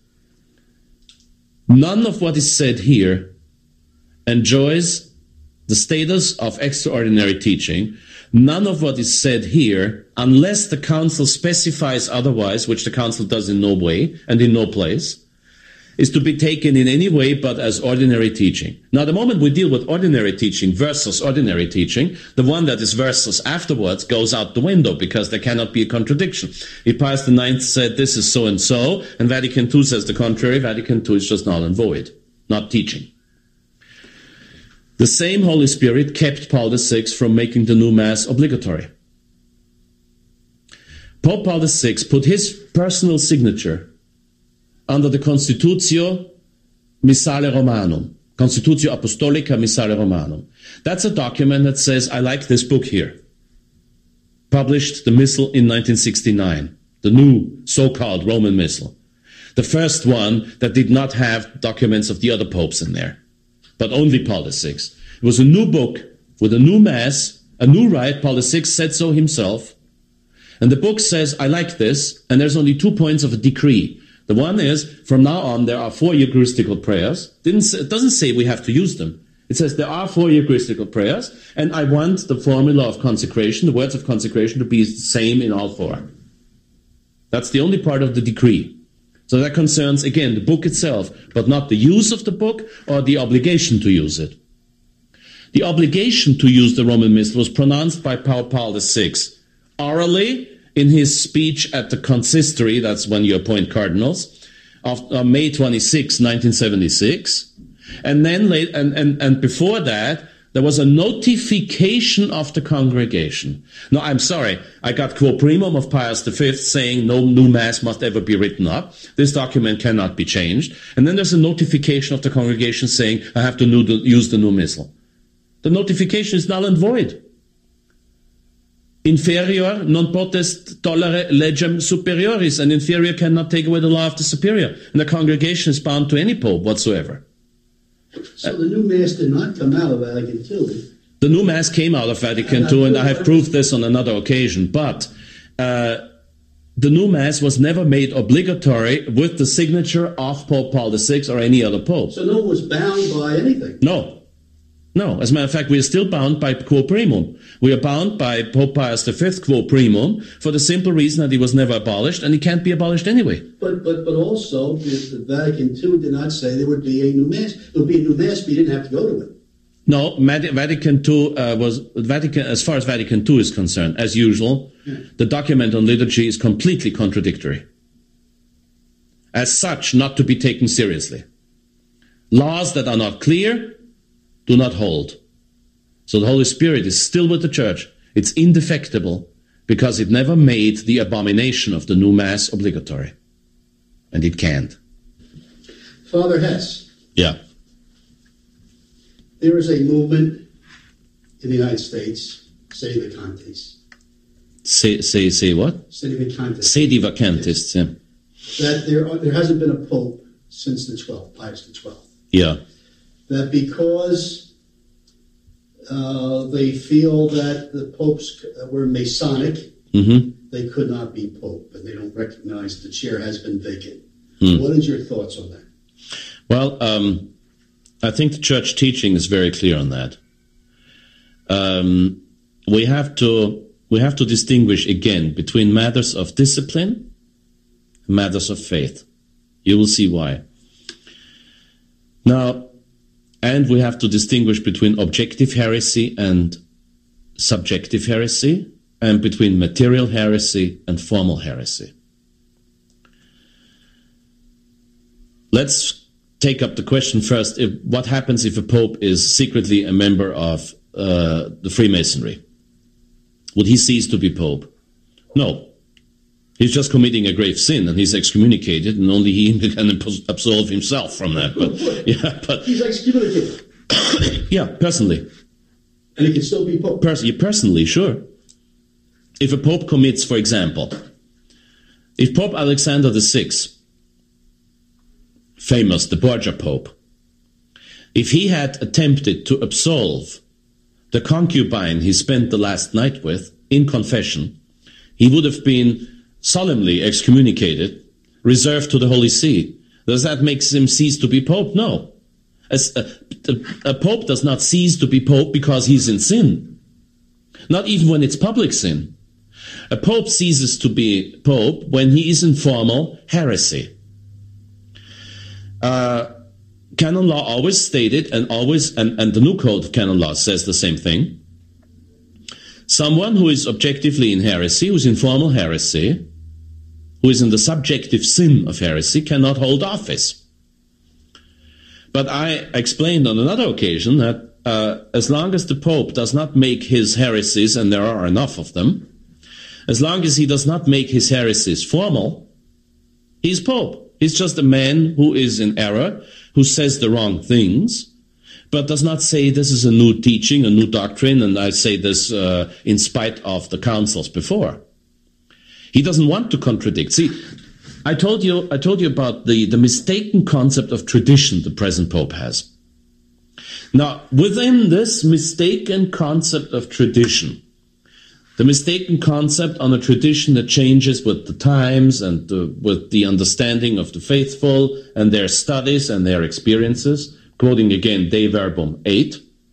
none of what is said here enjoys the status of extraordinary teaching. None of what is said here, unless the council specifies otherwise, which the council does in no way and in no place, is to be taken in any way but as ordinary teaching. Now, the moment we deal with ordinary teaching versus ordinary teaching, the one that is versus afterwards goes out the window because there cannot be a contradiction. If Pius the Ninth said this is so and so, and Vatican Two says the contrary, Vatican Two is just null and void, not teaching. The same Holy Spirit kept Paul the Sixth from making the new Mass obligatory. Pope Paul the Sixth put his personal signature under the Constitutio Missale Romanum, Constitutio Apostolica Missale Romanum. That's a document that says, I like this book here. Published the Missal in nineteen sixty-nine, the new so-called Roman Missal. The first one that did not have documents of the other popes in there, but only Paul the Sixth. It was a new book with a new Mass, a new rite. Paul the Sixth said so himself. And the book says, I like this, and there's only two points of a decree. The one is, from now on, there are four Eucharistical prayers. Didn't say, it doesn't say we have to use them. It says there are four Eucharistical prayers, and I want the formula of consecration, the words of consecration, to be the same in all four. That's the only part of the decree. So that concerns, again, the book itself, but not the use of the book or the obligation to use it. The obligation to use the Roman Missal was pronounced by Pope Paul the Sixth orally in his speech at the consistory, that's when you appoint cardinals, of uh, May twenty-sixth, nineteen seventy-six. And then late, and, and, and before that, there was a notification of the congregation. No, I'm sorry, I got quo primum of Pius the Fifth saying no new Mass must ever be written up. This document cannot be changed. And then there's a notification of the congregation saying I have to new, use the new Missal. The notification is null and void. Inferior non potest tollere legem superioris. An inferior cannot take away the law of the superior. And the congregation is bound to any pope whatsoever. So the new Mass did not come out of Vatican Two. The new Mass came out of Vatican Two, and I have proved this on another occasion. But uh, the new Mass was never made obligatory with the signature of Pope Paul the Sixth or any other pope. So no one was bound by anything. No. No, as a matter of fact, we are still bound by quo primum. We are bound by Pope Pius the Fifth quo primum for the simple reason that he was never abolished, and he can't be abolished anyway. But but but also, the Vatican Two did not say there would be a new Mass. There would be a new Mass, but you didn't have to go to it. No, Vatican Two uh, was Vatican as far as Vatican Two is concerned. As usual, yeah. The document on liturgy is completely contradictory. As such, not to be taken seriously. Laws that are not clear do not hold. So the Holy Spirit is still with the Church. It's indefectible because it never made the abomination of the new Mass obligatory. And it can't. Father Hess. Yeah. There is a movement in the United States, Sedivacantists. Say, say, say what? Sedivacantists. Sedivacantists, yeah. That there, are, there hasn't been a pope since the twelfth, Pius the Twelfth. Yeah. That because uh, they feel that the popes were Masonic, mm-hmm. they could not be pope, and they don't recognize the chair has been vacant. Mm. What is your thoughts on that? Well, um, I think the church teaching is very clear on that. Um, we have to we have to distinguish again between matters of discipline and matters of faith. You will see why. Now, and we have to distinguish between objective heresy and subjective heresy, and between material heresy and formal heresy. Let's take up the question first, if, what happens if a pope is secretly a member of uh, the Freemasonry? Would he cease to be pope? No. He's just committing a grave sin, and he's excommunicated, and only he can absolve himself from that. But yeah, but he's excommunicated. Yeah, personally. And he can still be pope. Pers- yeah, personally, sure. If a pope commits, for example, if Pope Alexander the Sixth, famous, the Borgia Pope, if he had attempted to absolve the concubine he spent the last night with in confession, he would have been solemnly excommunicated, reserved to the Holy See. Does that make him cease to be Pope? No. As a, a, a Pope does not cease to be Pope because he's in sin. Not even when it's public sin. A Pope ceases to be Pope when he is in formal heresy. Uh, canon law always stated, and always, and, and the new code of canon law says the same thing. Someone who is objectively in heresy, who is in formal heresy, who is in the subjective sin of heresy, cannot hold office. But I explained on another occasion that uh, as long as the Pope does not make his heresies, and there are enough of them, as long as he does not make his heresies formal, he's Pope. He's just a man who is in error, who says the wrong things, but does not say this is a new teaching, a new doctrine, and I say this uh, in spite of the councils before. He doesn't want to contradict. See, I told you, I told you about the, the mistaken concept of tradition the present Pope has. Now, within this mistaken concept of tradition, the mistaken concept on a tradition that changes with the times and uh, with the understanding of the faithful and their studies and their experiences, quoting again De Verbum eight,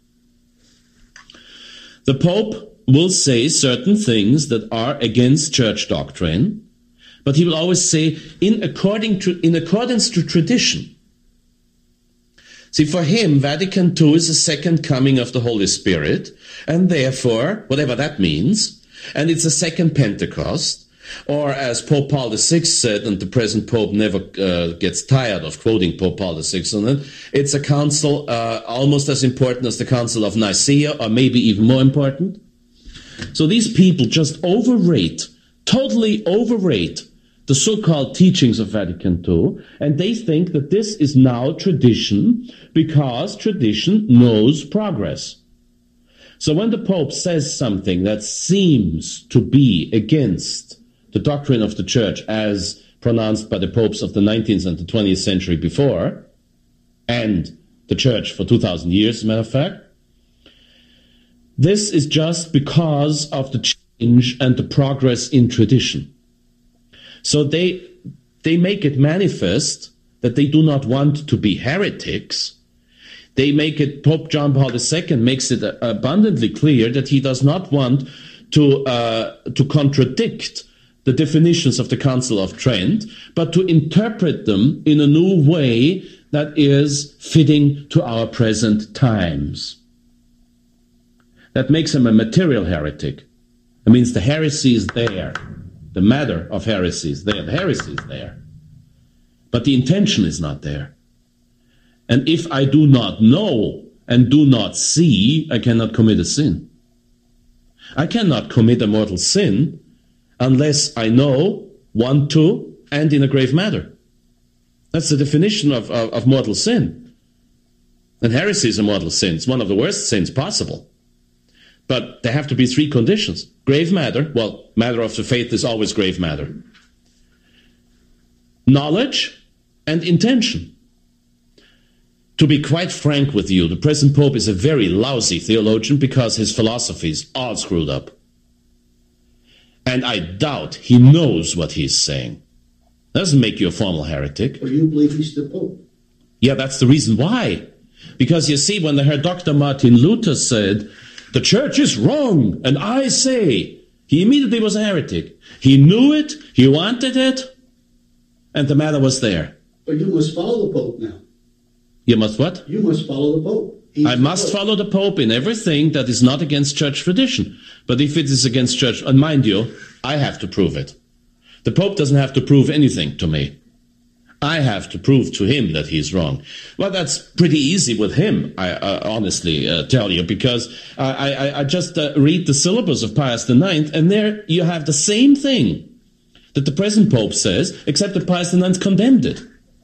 the Pope will say certain things that are against church doctrine, but he will always say in according to in accordance to tradition. See, for him, Vatican Two is a second coming of the Holy Spirit, and therefore, whatever that means, and it's a second Pentecost, or as Pope Paul the Sixth said, and the present Pope never uh, gets tired of quoting Pope Paul the Sixth on it, it's a council uh, almost as important as the Council of Nicaea, or maybe even more important. So these people just overrate, totally overrate the so-called teachings of Vatican Two, and they think that this is now tradition because tradition knows progress. So when the Pope says something that seems to be against the doctrine of the Church as pronounced by the popes of the nineteenth and the twentieth century before, and the Church for two thousand years, as a matter of fact, this is just because of the change and the progress in tradition. So they they make it manifest that they do not want to be heretics. They make it, Pope John Paul the Second makes it abundantly clear that he does not want to uh, to contradict the definitions of the Council of Trent, but to interpret them in a new way that is fitting to our present times. That makes him a material heretic. It means the heresy is there. The matter of heresy is there. The heresy is there. But the intention is not there. And if I do not know and do not see, I cannot commit a sin. I cannot commit a mortal sin unless I know, want to, and in a grave matter. That's the definition of, of, of mortal sin. And heresy is a mortal sin. It's one of the worst sins possible. But there have to be three conditions. Grave matter, well, matter of the faith is always grave matter. Knowledge and intention. To be quite frank with you, the present Pope is a very lousy theologian because his philosophy is all screwed up. And I doubt he knows what he's saying. Doesn't make you a formal heretic. Or you believe he's the Pope. Yeah, that's the reason why. Because you see, when the Herr Doctor Martin Luther said, the Church is wrong, and I say, he immediately was a heretic. He knew it, he wanted it, and the matter was there. But you must follow the Pope now. You must what? You must follow the Pope. He's I must Pope. follow the Pope in everything that is not against church tradition. But if it is against church, and mind you, I have to prove it. The Pope doesn't have to prove anything to me. I have to prove to him that he's wrong. Well, that's pretty easy with him, I uh, honestly uh, tell you, because I, I, I just uh, read the syllabus of Pius the Ninth, and there you have the same thing that the present Pope says, except that Pius the Ninth condemned it.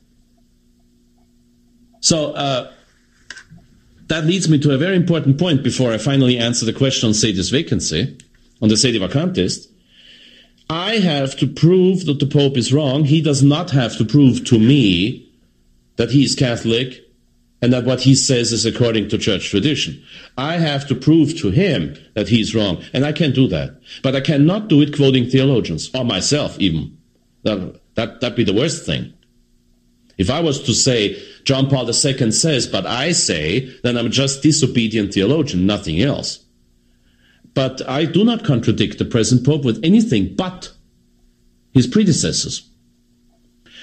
So uh, that leads me to a very important point before I finally answer the question on sedis vacancy, on the sede vacantis. I have to prove that the Pope is wrong. He does not have to prove to me that he is Catholic and that what he says is according to church tradition. I have to prove to him that he's wrong, and I can do that. But I cannot do it quoting theologians, or myself even. That, that, that'd be the worst thing. If I was to say, John Paul the Second says, but I say, then I'm just disobedient theologian, nothing else. But I do not contradict the present Pope with anything but his predecessors.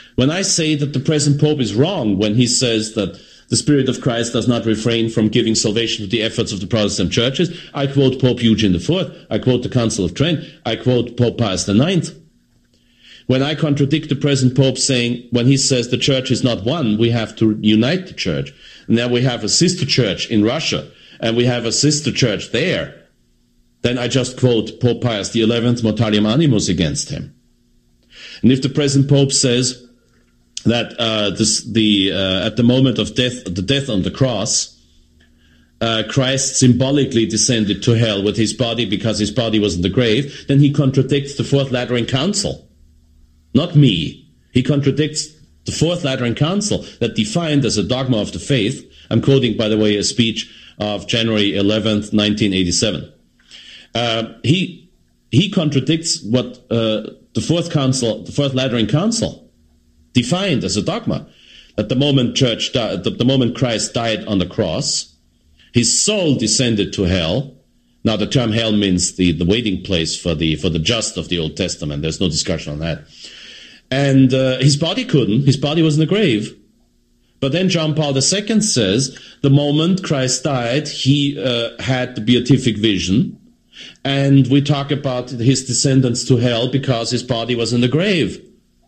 When I say that the present Pope is wrong when he says that the Spirit of Christ does not refrain from giving salvation to the efforts of the Protestant churches, I quote Pope Eugene the Fourth, I quote the Council of Trent, I quote Pope Pius the Ninth. When I contradict the present Pope saying, when he says the church is not one, we have to unite the church. And now we have a sister church in Russia, and we have a sister church there, then I just quote Pope Pius the Eleventh, Mortalium Animus, against him. And if the present Pope says that uh, this, the uh, at the moment of death, the death on the cross, uh, Christ symbolically descended to hell with his body because his body was in the grave, then he contradicts the Fourth Lateran Council. Not me. He contradicts the Fourth Lateran Council that defined as a dogma of the faith. I'm quoting, by the way, a speech of January eleventh, nineteen eighty-seven. Uh, he he contradicts what uh, the Fourth Council, the Fourth Lateran Council, defined as a dogma. That the moment church, di- the, the moment Christ died on the cross, his soul descended to hell. Now, the term hell means the, the waiting place for the for the just of the Old Testament. There's no discussion on that. And uh, his body couldn't. His body was in the grave. But then John Paul the Second says, the moment Christ died, he uh, had the beatific vision. And we talk about his descendants to hell because his body was in the grave.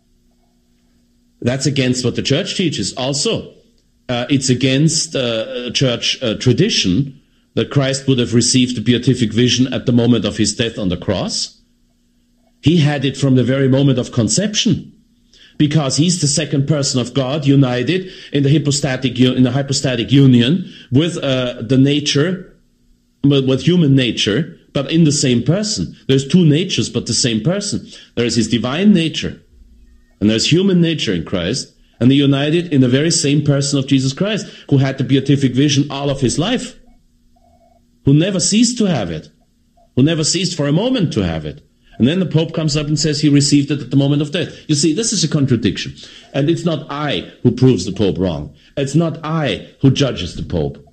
That's against what the church teaches. Also, uh, it's against uh, church uh, tradition that Christ would have received the beatific vision at the moment of his death on the cross. He had it from the very moment of conception, because he's the second person of God, united in the hypostatic in the hypostatic union with uh, the nature, with human nature, but in the same person. There's two natures, but the same person. There is his divine nature, and there's human nature in Christ, and they're united in the very same person of Jesus Christ, who had the beatific vision all of his life, who never ceased to have it, who never ceased for a moment to have it. And then the Pope comes up and says he received it at the moment of death. You see, this is a contradiction. And it's not I who proves the Pope wrong. It's not I who judges the Pope.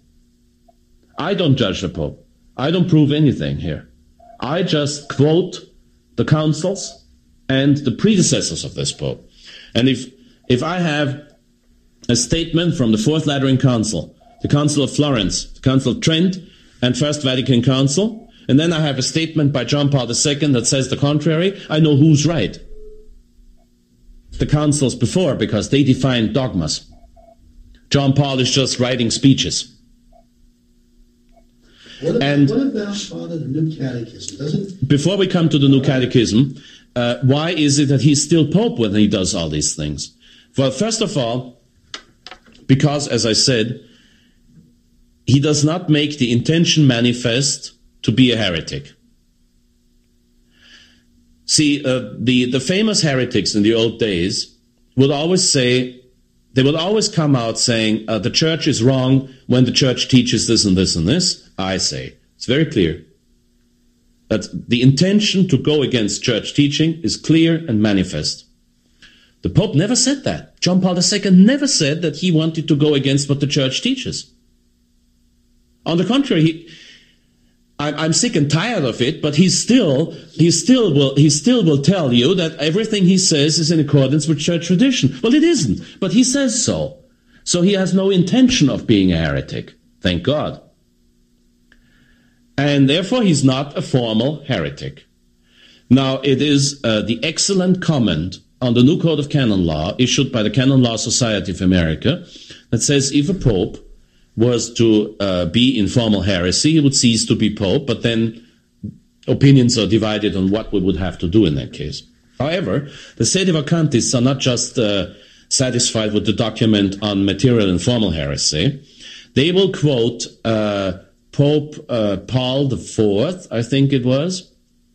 I don't judge the Pope. I don't prove anything here. I just quote the councils and the predecessors of this Pope. And if if I have a statement from the Fourth Lateran Council, the Council of Florence, the Council of Trent, and First Vatican Council, and then I have a statement by John Paul the Second that says the contrary, I know who's right. The councils before, because they defined dogmas. John Paul is just writing speeches. What about, and what about Father, the New Catechism? Doesn't before we come to the New Catechism, uh, why is it that he's still Pope when he does all these things? Well, first of all, because, as I said, he does not make the intention manifest to be a heretic. See, uh, the, the famous heretics in the old days would always say, they would always come out saying, uh, the church is wrong when the church teaches this and this and this. I say, it's very clear that the intention to go against church teaching is clear and manifest. The Pope never said that. John Paul the Second never said that he wanted to go against what the church teaches. On the contrary, he I'm sick and tired of it, but he still, he still will, he still will tell you that everything he says is in accordance with church tradition. Well, it isn't, but he says so. So he has no intention of being a heretic. Thank God. And therefore he's not a formal heretic. Now, it is uh, the excellent comment on the new Code of Canon Law issued by the Canon Law Society of America that says if a pope was to uh, be in formal heresy, he would cease to be pope, but then opinions are divided on what we would have to do in that case. However, the sedevacantists are not just uh, satisfied with the document on material and formal heresy. They will quote uh, Pope uh, Paul the Fourth, I think it was,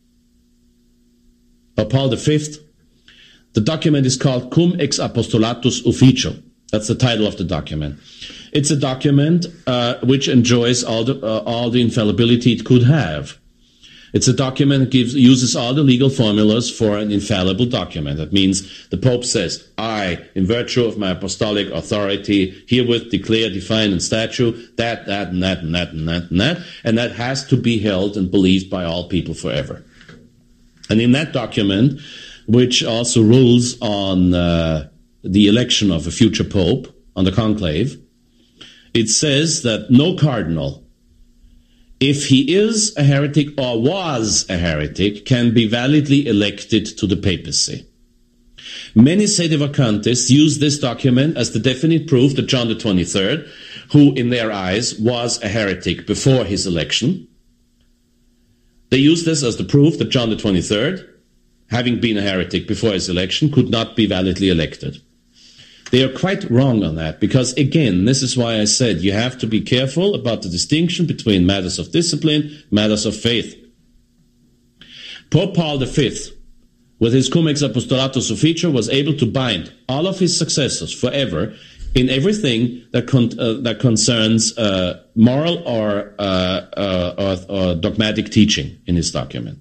or Paul the Fifth. The document is called Cum ex Apostolatus Officio. That's the title of the document. It's a document uh, which enjoys all the uh, all the infallibility it could have. It's a document that gives uses all the legal formulas for an infallible document. That means the Pope says, I, in virtue of my apostolic authority, herewith declare, define, and statute that, that, and that, and that, and that, and that, and that has to be held and believed by all people forever. And in that document, which also rules on uh, the election of a future pope on the conclave, it says that no cardinal, if he is a heretic or was a heretic, can be validly elected to the papacy. Many sedevacantists use this document as the definite proof that John the twenty-third, who in their eyes was a heretic before his election, they use this as the proof that John the twenty-third, having been a heretic before his election, could not be validly elected. They are quite wrong on that, because again, this is why I said you have to be careful about the distinction between matters of discipline, matters of faith. Pope Paul the Fifth, with his Cum ex Apostolatus Officio, was able to bind all of his successors forever in everything that con- uh, that concerns uh, moral or, uh, uh, or, or dogmatic teaching in his document.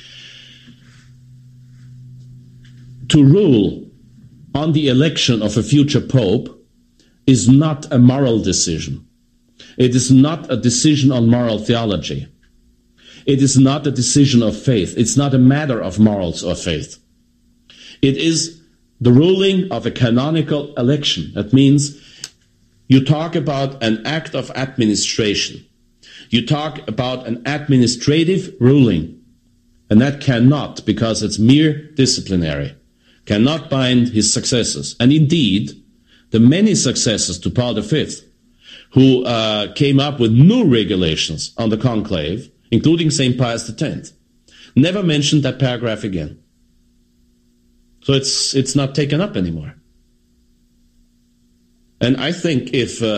To rule on the election of a future pope is not a moral decision. It is not a decision on moral theology. It is not a decision of faith. It's not a matter of morals or faith. It is the ruling of a canonical election. That means you talk about an act of administration. You talk about an administrative ruling. And that cannot, because it's mere disciplinary, cannot bind his successors. And indeed, the many successors to Paul the Fifth, who uh, came up with new regulations on the conclave, including Saint Pius the Tenth, never mentioned that paragraph again. So it's it's not taken up anymore. And I think if uh,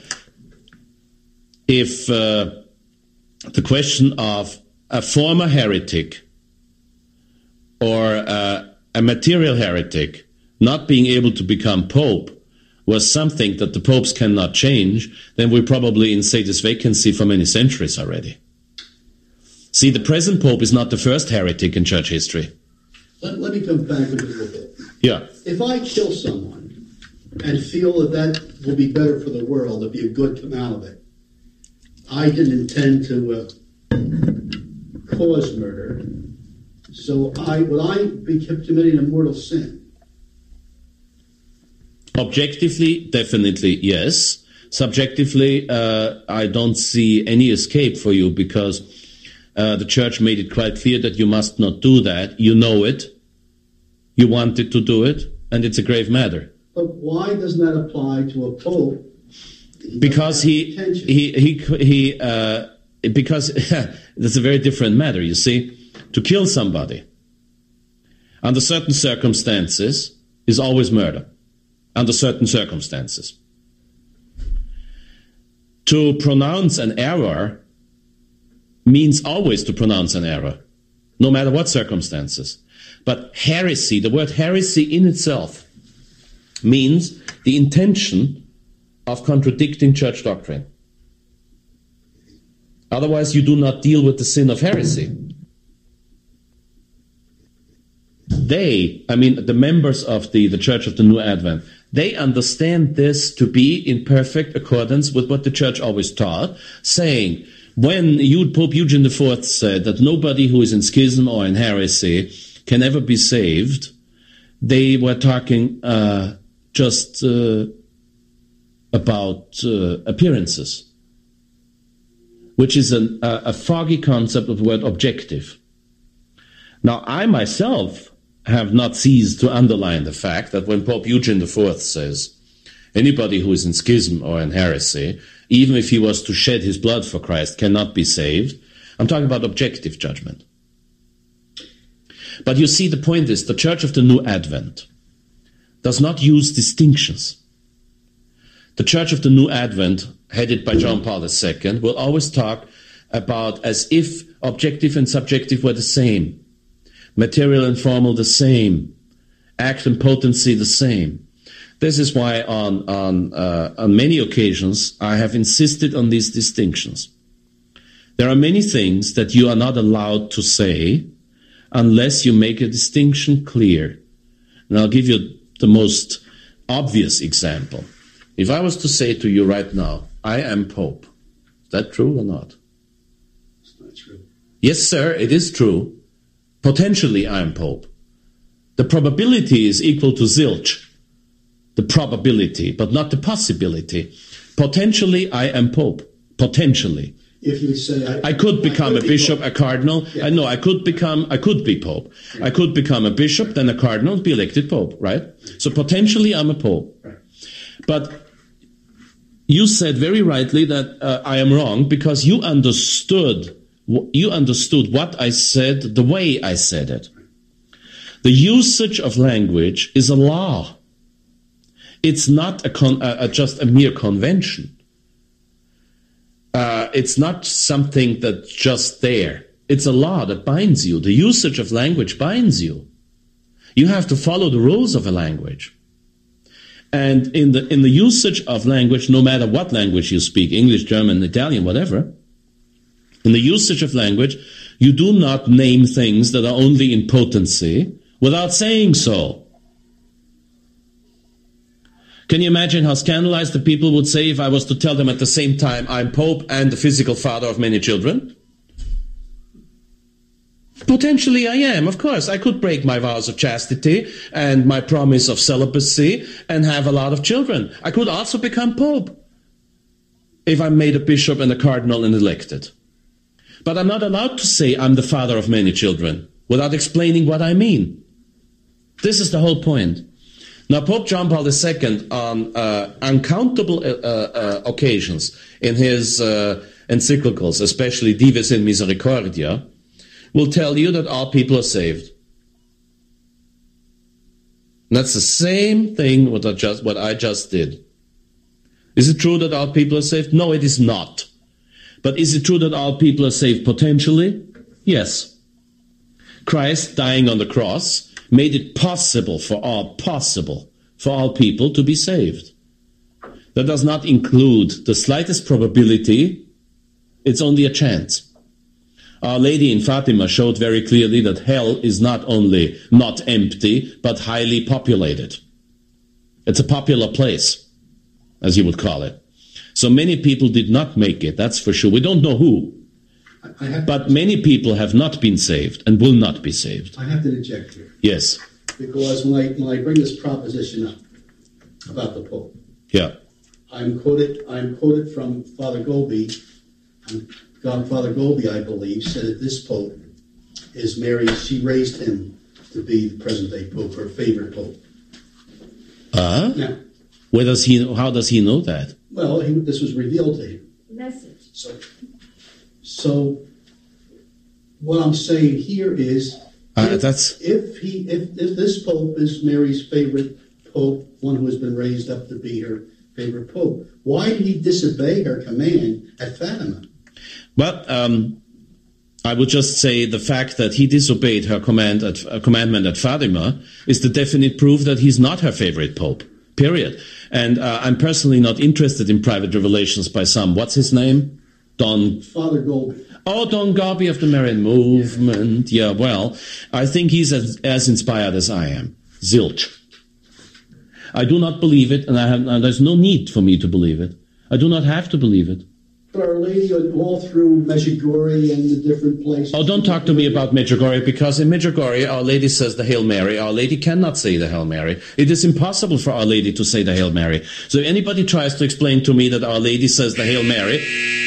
if uh, the question of a former heretic or uh, a material heretic not being able to become pope was something that the popes cannot change, then we're probably in status vacancy for many centuries already. See, the present pope is not the first heretic in church history. Let, let me come back a little bit. Yeah. If I kill someone and feel that that will be better for the world, there'll be a good come out of it, I didn't intend to uh, cause murder. So I would I be committing a mortal sin? Objectively, definitely yes. Subjectively, uh, I don't see any escape for you, because uh, the church made it quite clear that you must not do that. You know it. You wanted to do it, and it's a grave matter. But why doesn't that apply to a pope? He because he, he, he, he, uh, because that's a very different matter, you see. To kill somebody under certain circumstances is always murder. Under certain circumstances. To pronounce an error means always to pronounce an error, no matter what circumstances. But heresy, the word heresy in itself, means the intention of contradicting church doctrine. Otherwise, you do not deal with the sin of heresy. They, I mean, the members of the, the Church of the New Advent, they understand this to be in perfect accordance with what the Church always taught, saying, when Pope Eugene the Fourth said that nobody who is in schism or in heresy can ever be saved, they were talking uh, just uh, about uh, appearances, which is an, a, a foggy concept of the word objective. Now, I myself have not ceased to underline the fact that when Pope Eugene the Fourth says, anybody who is in schism or in heresy, even if he was to shed his blood for Christ, cannot be saved, I'm talking about objective judgment. But you see, the point is, the Church of the New Advent does not use distinctions. The Church of the New Advent, headed by John Paul the Second, will always talk about as if objective and subjective were the same. Material and formal the same. Act and potency the same. This is why on, on, uh, on many occasions I have insisted on these distinctions. There are many things that you are not allowed to say unless you make a distinction clear. And I'll give you the most obvious example. If I was to say to you right now, I am Pope, is that true or not? It's not true. Yes, sir, it is true. Potentially I am Pope. The probability is equal to zilch. the probability, but not the possibility. Potentially, I am Pope. Potentially. If you say I, I could become I a could bishop, be a cardinal. Yeah. I know I could become, I could be Pope. Yeah. I could become a bishop, then a cardinal, be elected Pope, right? So potentially I'm a Pope. Right. But you said very rightly that uh, I am wrong because you understood, you understood what I said the way I said it. The usage of language is a law. It's not a con, uh, just a mere convention. Uh, it's not something that's just there. It's a law that binds you. The usage of language binds you. You have to follow the rules of a language. And in the in the usage of language, no matter what language you speak, English, German, Italian, whatever, in the usage of language, you do not name things that are only in potency without saying so. Can you imagine how scandalized the people would say if I was to tell them at the same time I'm Pope and the physical father of many children? Potentially I am, of course. I could break my vows of chastity and my promise of celibacy and have a lot of children. I could also become Pope if I'm made a bishop and a cardinal and elected. But I'm not allowed to say I'm the father of many children without explaining what I mean. This is the whole point. Now, Pope John Paul the Second, on uh, uncountable uh, uh, occasions in his uh, encyclicals, especially Dives in Misericordia, will tell you that all people are saved. And that's the same thing what I just what I just did. Is it true that all people are saved? No, it is not. But is it true that all people are saved potentially? Yes. Christ dying on the cross made it possible for all possible for all people to be saved. That does not include the slightest probability. It's only a chance. Our Lady in Fatima showed very clearly that hell is not only not empty, but highly populated. It's a popular place, as you would call it. So many people did not make it, that's for sure. We don't know who. I have, But many people have not been saved and will not be saved. I have to interject here. Yes. Because when I, when I bring this proposition up about the Pope, Yeah. I'm quoted, I'm quoted from Father Golby. Um, God, Father Golby, I believe, said that this Pope is Mary. She raised him to be the present-day Pope, her favorite Pope. Uh-huh. Now, Where does he? How does he know that? well, he, this was revealed to him. Message. So, so what I'm saying here is, Uh, if, that's if he, if, if this Pope is Mary's favorite Pope, one who has been raised up to be her favorite Pope, why did he disobey her command at Fatima? well. Um, I would just say the fact that he disobeyed her command at, uh, commandment at Fatima is the definite proof that he's not her favorite Pope. Period. And uh, I'm personally not interested in private revelations by some. What's his name? Don. Father Golby. Oh, Don Garby of the Marian Movement. Yeah, well, I think he's as, as inspired as I am. Zilch. I do not believe it, and, I have, and there's no need for me to believe it. I do not have to believe it. Our Lady all through Medjugorje and the different places. Oh, don't talk to me about Medjugorje, because in Medjugorje, Our Lady says the Hail Mary. Our Lady cannot say the Hail Mary. It is impossible for Our Lady to say the Hail Mary. So if anybody tries to explain to me that Our Lady says the Hail Mary,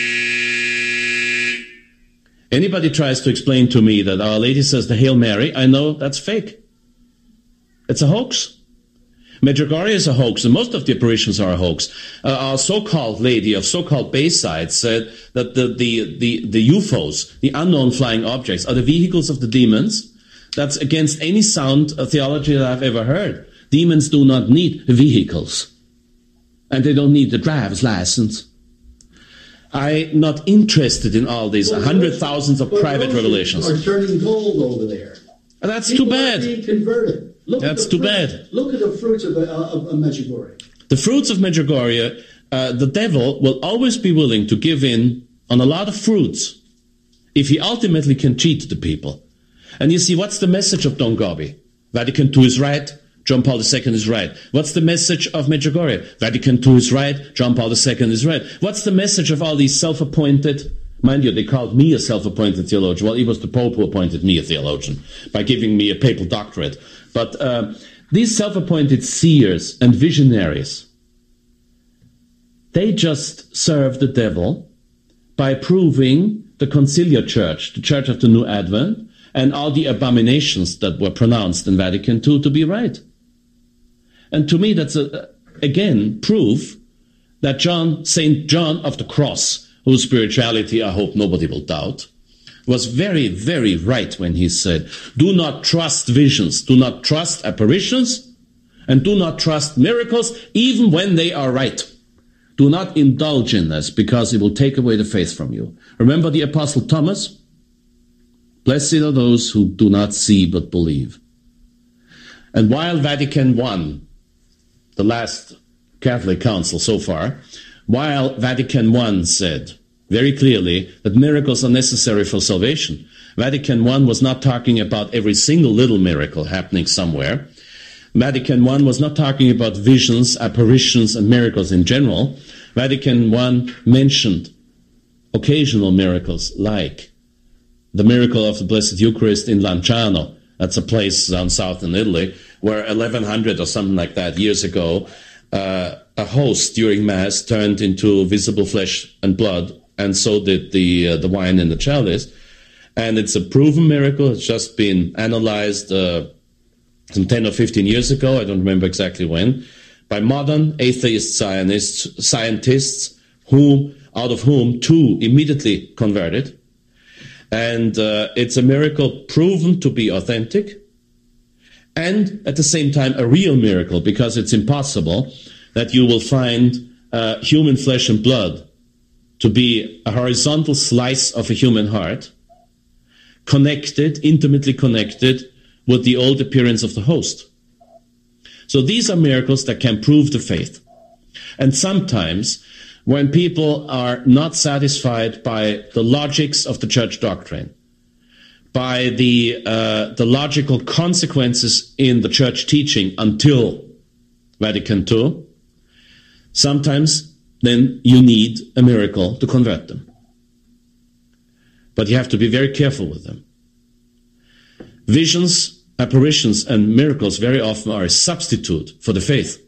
anybody tries to explain to me that Our Lady says the Hail Mary, I know that's fake. It's a hoax. Medjugorje is a hoax, and most of the apparitions are a hoax. Uh, our so-called lady of so-called Bayside said that the, the, the, the U F Os, the unknown flying objects, are the vehicles of the demons. That's against any sound theology that I've ever heard. Demons do not need vehicles. And they don't need the driver's license. I'm not interested in all these Well, hundred those- thousands of but private those revelations. Are turning gold over there. And that's People too are bad. being converted. Look That's at the too fruits, bad. Look at the fruits of, uh, of, of Medjugorje. The fruits of Medjugorje, uh, the devil will always be willing to give in on a lot of fruits if he ultimately can cheat the people. And you see, what's the message of Don Garby? Vatican two is right, John Paul the Second is right. What's the message of Medjugorje? Vatican two is right, John Paul the Second is right. What's the message of all these self-appointed, mind you, they called me a self-appointed theologian. Well, it was the Pope who appointed me a theologian by giving me a papal doctorate. But uh, these self-appointed seers and visionaries, they just serve the devil by proving the conciliar church, the Church of the New Advent, and all the abominations that were pronounced in Vatican Two to be right. And to me, that's, a, again, proof that John, Saint John of the Cross, whose spirituality I hope nobody will doubt, was very, very right when he said, do not trust visions, do not trust apparitions, and do not trust miracles, even when they are right. Do not indulge in this, because it will take away the faith from you. Remember the Apostle Thomas? Blessed are those who do not see but believe. And while Vatican One, the last Catholic council so far, while Vatican One said very clearly that miracles are necessary for salvation, Vatican One was not talking about every single little miracle happening somewhere. Vatican One was not talking about visions, apparitions, and miracles in general. Vatican One mentioned occasional miracles like the miracle of the Blessed Eucharist in Lanciano. That's a place down south in Italy where eleven hundred or something like that years ago, uh, a host during Mass turned into visible flesh and blood, and so did the uh, the wine in the chalice. And it's a proven miracle. It's just been analyzed uh, some ten or fifteen years ago, I don't remember exactly when, by modern atheist scientists, scientists who, out of whom two immediately converted. And uh, it's a miracle proven to be authentic, and at the same time a real miracle, because it's impossible that you will find uh, human flesh and blood to be a horizontal slice of a human heart, connected, intimately connected with the old appearance of the host. So these are miracles that can prove the faith. And sometimes, when people are not satisfied by the logics of the church doctrine, by the uh, the logical consequences in the church teaching until Vatican Two, sometimes then you need a miracle to convert them. But you have to be very careful with them. Visions, apparitions, and miracles very often are a substitute for the faith.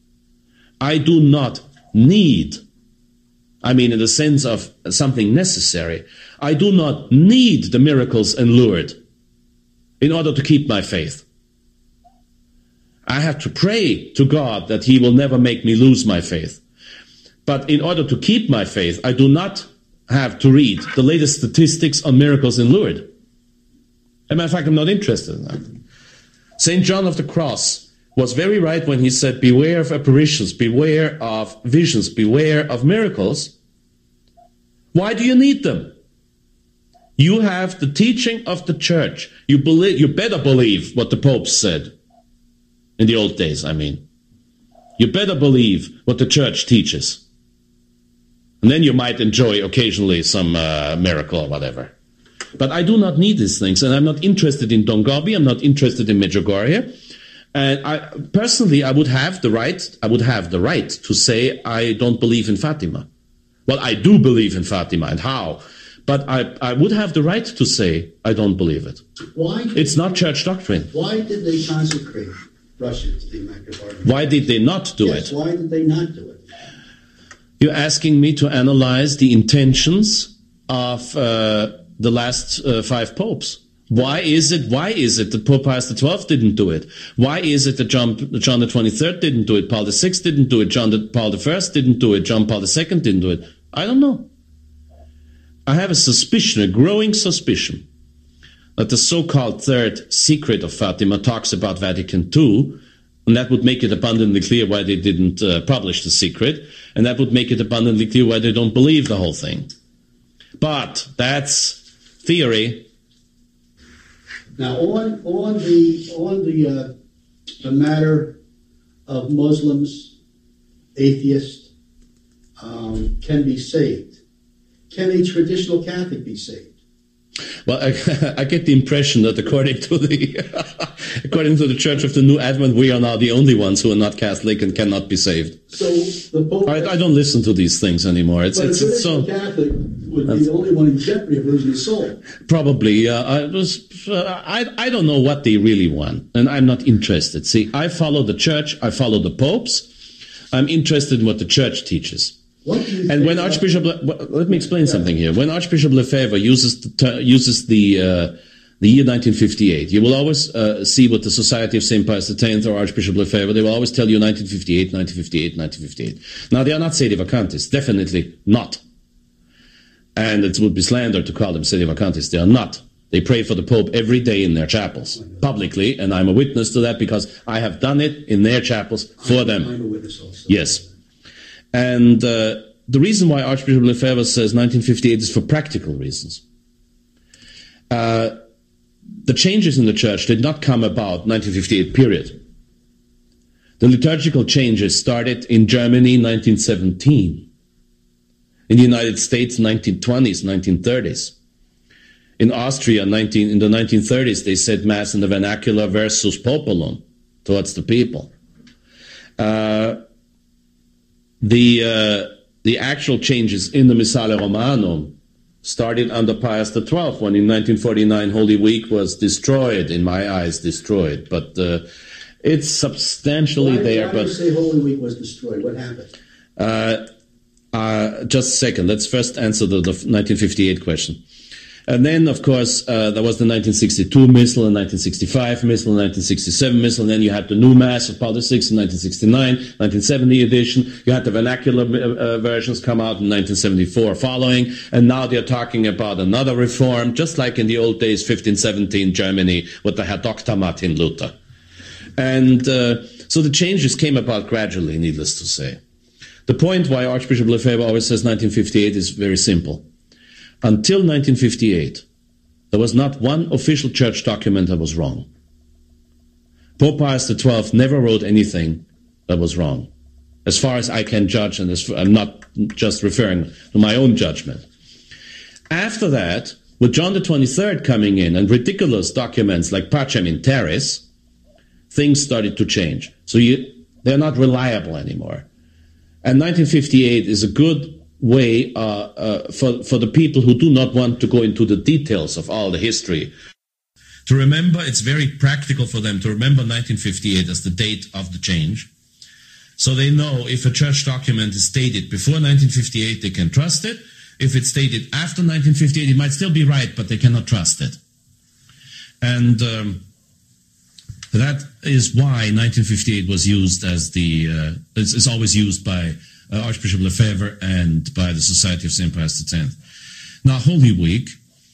I do not need, I mean in the sense of something necessary, I do not need the miracles and Lourdes in order to keep my faith. I have to pray to God that He will never make me lose my faith. But in order to keep my faith, I do not have to read the latest statistics on miracles in Lourdes. As a matter of fact, I'm not interested in that. Saint John of the Cross was very right when he said, beware of apparitions, beware of visions, beware of miracles. Why do you need them? You have the teaching of the church. You believe, you better believe what the Pope said. In the old days, I mean. You better believe what the church teaches. And then you might enjoy occasionally some uh, miracle or whatever. But I do not need these things, and I'm not interested in Don Gobi, I'm not interested in Medjugorje. And I, personally, I would have the right, I would have the right to say I don't believe in Fatima. Well, I do believe in Fatima, and how? But I, I would have the right to say I don't believe it. Why? It's not church doctrine. Why did they consecrate Russia to the Immaculate Heart? Why did they not do yes, it? Why did they not do it? You're asking me to analyze the intentions of uh, the last uh, five popes. Why is it? Why is it that Pope Pius the Twelfth didn't do it? Why is it that John, John the Twenty-third didn't do it? Paul the Sixth didn't do it. John the, Paul the First didn't do it. John Paul the Second didn't do it. I don't know. I have a suspicion, a growing suspicion, that the so-called third secret of Fatima talks about Vatican Two, and that would make it abundantly clear why they didn't uh, publish the secret, and that would make it abundantly clear why they don't believe the whole thing. But that's theory. Now, on on the on the uh, the matter of Muslims, atheists um, can be saved. Can a traditional Catholic be saved? Well, I, I get the impression that according to the according to the Church of the New Advent, we are now the only ones who are not Catholic and cannot be saved. So the Pope... I, I don't listen to these things anymore. It's, but it's, a it's so... Catholic would be the only one in jeopardy of losing his soul. Probably. Uh, I, was, uh, I, I don't know what they really want, and I'm not interested. See, I follow the Church, I follow the popes. I'm interested in what the Church teaches. And when Archbishop, Le, let me explain something here. When Archbishop Lefebvre uses the, uses the uh, the year nineteen fifty-eight, you will always uh, see what the Society of Saint Pius the Tenth or Archbishop Lefebvre, they will always tell you nineteen fifty-eight, nineteen fifty-eight, nineteen fifty-eight. Now, they are not sedevacantists, definitely not. And it would be slander to call them sedevacantists. They are not. They pray for the Pope every day in their chapels, publicly, and I'm a witness to that because I have done it in their chapels for them. I'm a witness also. Yes. And uh, the reason why Archbishop Lefebvre says nineteen fifty-eight is for practical reasons. Uh, the changes in the Church did not come about nineteen fifty-eight, period. The liturgical changes started in Germany nineteen seventeen, in the United States nineteen twenties, nineteen thirties. In Austria, nineteen, in the nineteen thirties, they said Mass in the vernacular versus populum, towards the people. Uh, The uh, the actual changes in the Missale Romanum started under Pius the Twelfth, when in nineteen forty-nine Holy Week was destroyed, in my eyes destroyed. But uh, it's substantially why, there. Why but do you say Holy Week was destroyed? What happened? Uh, uh, just a second. Let's first answer the, the nineteen fifty-eight question. And then, of course, uh, there was the nineteen sixty-two Missal and nineteen sixty-five Missal and nineteen sixty-seven Missal. And then you had the new Mass of Paul the Sixth in nineteen sixty-nine, nineteen seventy edition. You had the vernacular uh, versions come out in nineteen seventy-four following. And now they're talking about another reform, just like in the old days, fifteen seventeen Germany, with the Herr Doctor Martin Luther. And uh, so the changes came about gradually, needless to say. The point why Archbishop Lefebvre always says nineteen fifty-eight is very simple. Until nineteen fifty-eight, there was not one official church document that was wrong. Pope Pius the Twelfth never wrote anything that was wrong, as far as I can judge, and as, I'm not just referring to my own judgment. After that, with John the twenty-third coming in and ridiculous documents like Pacem in Terris, things started to change. So you, they're not reliable anymore. And nineteen fifty-eight is a good way uh, uh, for, for the people who do not want to go into the details of all the history. To remember, it's very practical for them to remember nineteen fifty-eight as the date of the change. So they know if a church document is dated before nineteen fifty-eight, they can trust it. If it's dated after nineteen fifty-eight, it might still be right, but they cannot trust it. And um, that is why nineteen fifty-eight was used as the, uh, is, is always used by Uh, Archbishop Lefebvre and by the Society of Saint Pius the Tenth. Now, Holy Week,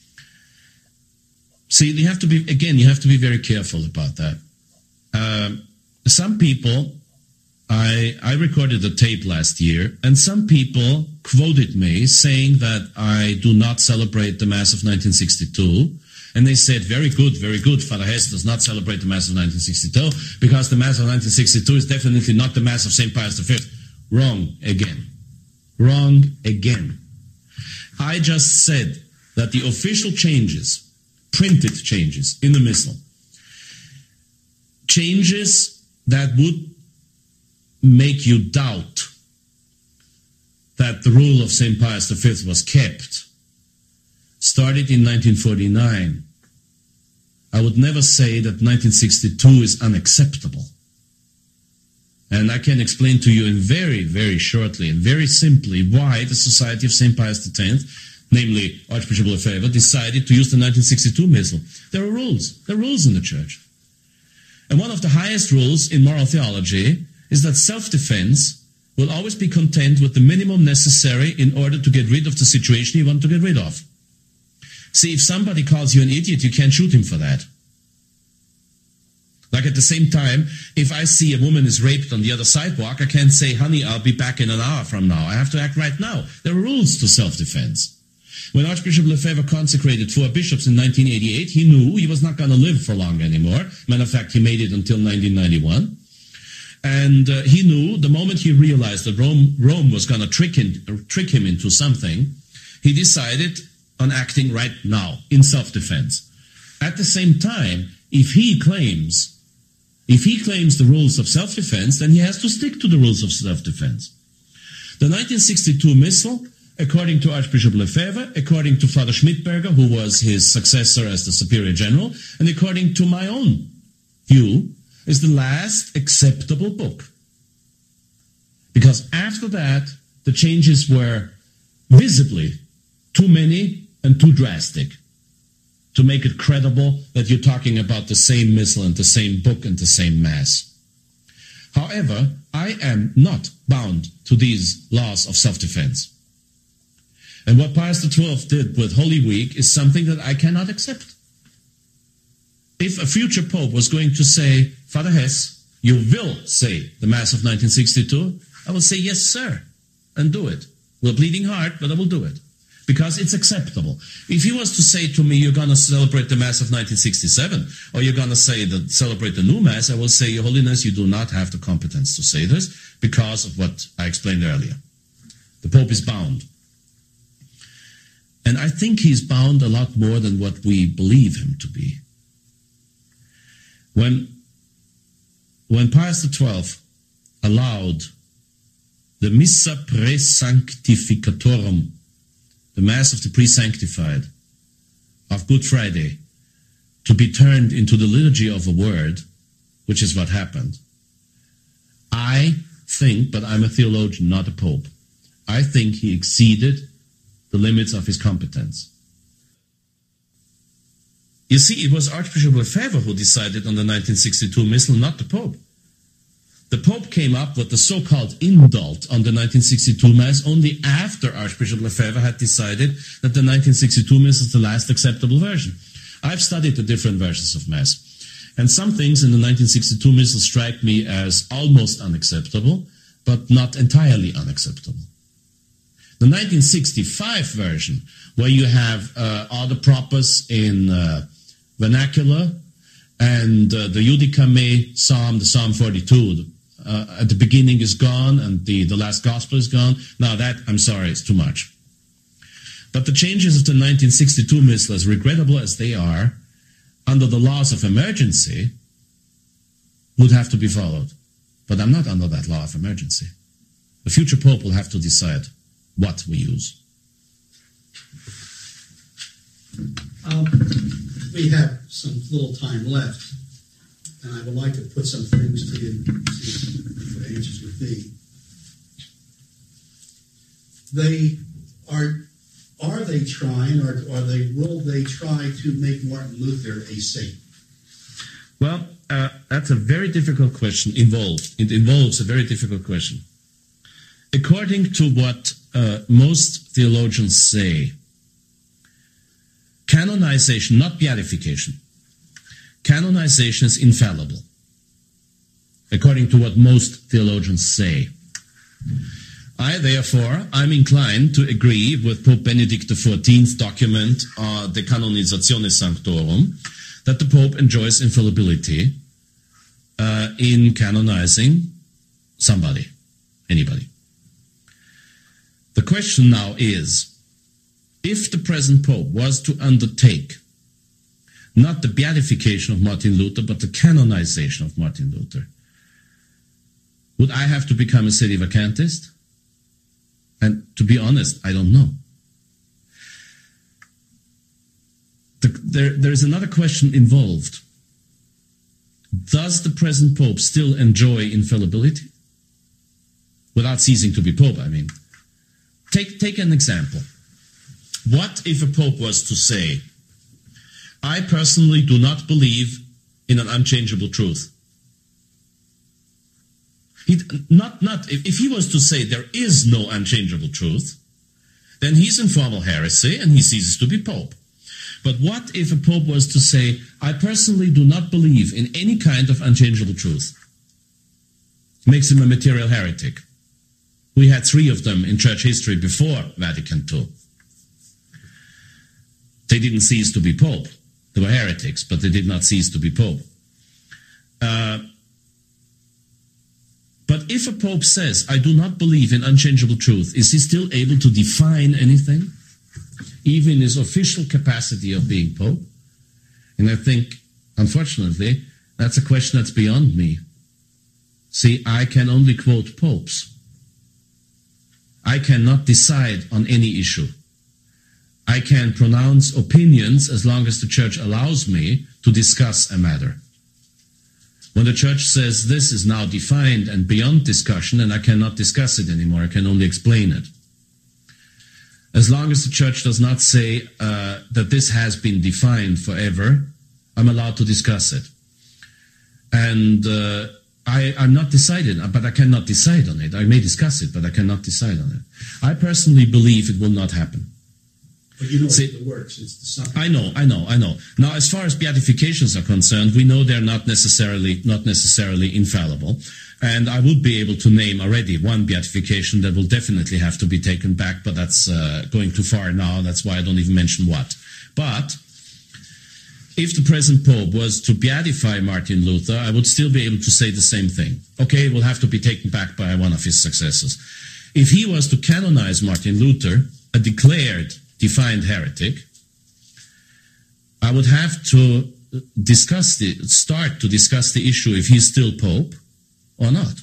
see, you have to be, again, you have to be very careful about that. Uh, some people, I, I recorded a tape last year, and some people quoted me saying that I do not celebrate the Mass of nineteen sixty-two, and they said, very good, very good, Father Hess does not celebrate the Mass of nineteen sixty-two, because the Mass of nineteen sixty-two is definitely not the Mass of Saint Pius the Fifth. Wrong again. Wrong again. I just said that the official changes, printed changes in the Missal, changes that would make you doubt that the rule of Saint Pius the Fifth was kept, started in nineteen forty-nine. I would never say that nineteen sixty-two is unacceptable. And I can explain to you in very, very shortly and very simply why the Society of Saint Pius the Tenth, namely Archbishop Lefebvre, decided to use the nineteen sixty-two Missal. There are rules. There are rules in the Church. And one of the highest rules in moral theology is that self-defense will always be content with the minimum necessary in order to get rid of the situation you want to get rid of. See, if somebody calls you an idiot, you can't shoot him for that. Like at the same time, if I see a woman is raped on the other sidewalk, I can't say, honey, I'll be back in an hour from now. I have to act right now. There are rules to self-defense. When Archbishop Lefebvre consecrated four bishops in nineteen eighty-eight, he knew he was not going to live for long anymore. Matter of fact, he made it until nineteen ninety-one. And uh, he knew the moment he realized that Rome, Rome was going to trick him, trick him into something, he decided on acting right now in self-defense. At the same time, if he claims, if he claims the rules of self-defense, then he has to stick to the rules of self-defense. The nineteen sixty-two missal, according to Archbishop Lefebvre, according to Father Schmidberger, who was his successor as the Superior General, and according to my own view, is the last acceptable book. Because after that, the changes were visibly too many and too drastic to make it credible that you're talking about the same missal and the same book and the same Mass. However, I am not bound to these laws of self-defense. And what Pius the twelfth did with Holy Week is something that I cannot accept. If a future Pope was going to say, Father Hess, you will say the Mass of nineteen sixty-two, I will say, yes, sir, and do it. With a bleeding heart, but I will do it. Because it's acceptable. If he was to say to me, you're going to celebrate the Mass of nineteen sixty-seven, or you're going to say that celebrate the new Mass, I will say, Your Holiness, you do not have the competence to say this because of what I explained earlier. The Pope is bound. And I think he's bound a lot more than what we believe him to be. When, when Pius the twelfth allowed the Missa Praesanctificatorum, the Mass of the Pre-Sanctified of Good Friday, to be turned into the liturgy of a word, which is what happened, I think, but I'm a theologian, not a pope, I think he exceeded the limits of his competence. You see, it was Archbishop Lefebvre who decided on the nineteen sixty-two missal, not the Pope. The Pope came up with the so-called indult on the nineteen sixty-two Mass only after Archbishop Lefebvre had decided that the nineteen sixty-two Mass is the last acceptable version. I've studied the different versions of Mass, and some things in the nineteen sixty-two Missal strike me as almost unacceptable, but not entirely unacceptable. The nineteen sixty-five version, where you have uh, all the propers in uh, vernacular, and uh, the Judica Me Psalm, the Psalm forty-two, uh, at the beginning is gone, and the, the last gospel is gone. Now that, I'm sorry, it's too much. But the changes of the nineteen sixty-two Missal, as regrettable as they are, under the laws of emergency, would have to be followed. But I'm not under that law of emergency. The future Pope will have to decide what we use. Um, we have some little time left, and I would like to put some things to you, see what answers would be. They are, are they trying, or are they, will they try to make Martin Luther a saint? Well, uh, that's a very difficult question. Involved. It involves a very difficult question. According to what uh, most theologians say, canonization, not beatification, canonization is infallible, according to what most theologians say. I, therefore, I'm inclined to agree with Pope Benedict the fourteenth document, uh, De Canonizatione Sanctorum, that the Pope enjoys infallibility uh, in canonizing somebody, anybody. The question now is, if the present Pope was to undertake not the beatification of Martin Luther, but the canonization of Martin Luther, would I have to become a sedevacantist? And to be honest, I don't know. The, there, there is another question involved. Does the present Pope still enjoy infallibility? Without ceasing to be Pope, I mean. Take, take an example. What if a Pope was to say, I personally do not believe in an unchangeable truth? He, not, not, if, if he was to say there is no unchangeable truth, then he's in formal heresy and he ceases to be Pope. But what if a Pope was to say, I personally do not believe in any kind of unchangeable truth? Makes him a material heretic. We had three of them in church history before Vatican Two. They didn't cease to be Pope. They were heretics, but they did not cease to be Pope. Uh, but if a Pope says, I do not believe in unchangeable truth, is he still able to define anything? Even his official capacity of being Pope? And I think Unfortunately, that's a question that's beyond me. See, I can only quote popes. I cannot decide on any issue. I can pronounce opinions as long as the church allows me to discuss a matter. When the church says this is now defined and beyond discussion, then I cannot discuss it anymore. I can only explain it. As long as the church does not say uh, that this has been defined forever, I'm allowed to discuss it. And uh, I, I'm not decided, but I cannot decide on it. I may discuss it, but I cannot decide on it. I personally believe it will not happen. But you know See, it works. It's the science. I know, I know, I know. Now, as far as beatifications are concerned, we know they're not necessarily not necessarily infallible. And I would be able to name already one beatification that will definitely have to be taken back, but that's uh, going too far now. That's why I don't even mention what. But if the present Pope was to beatify Martin Luther, I would still be able to say the same thing. Okay, it will have to be taken back by one of his successors. If he was to canonize Martin Luther, a declared defined heretic, I would have to discuss the, start to discuss the issue if he's still Pope or not.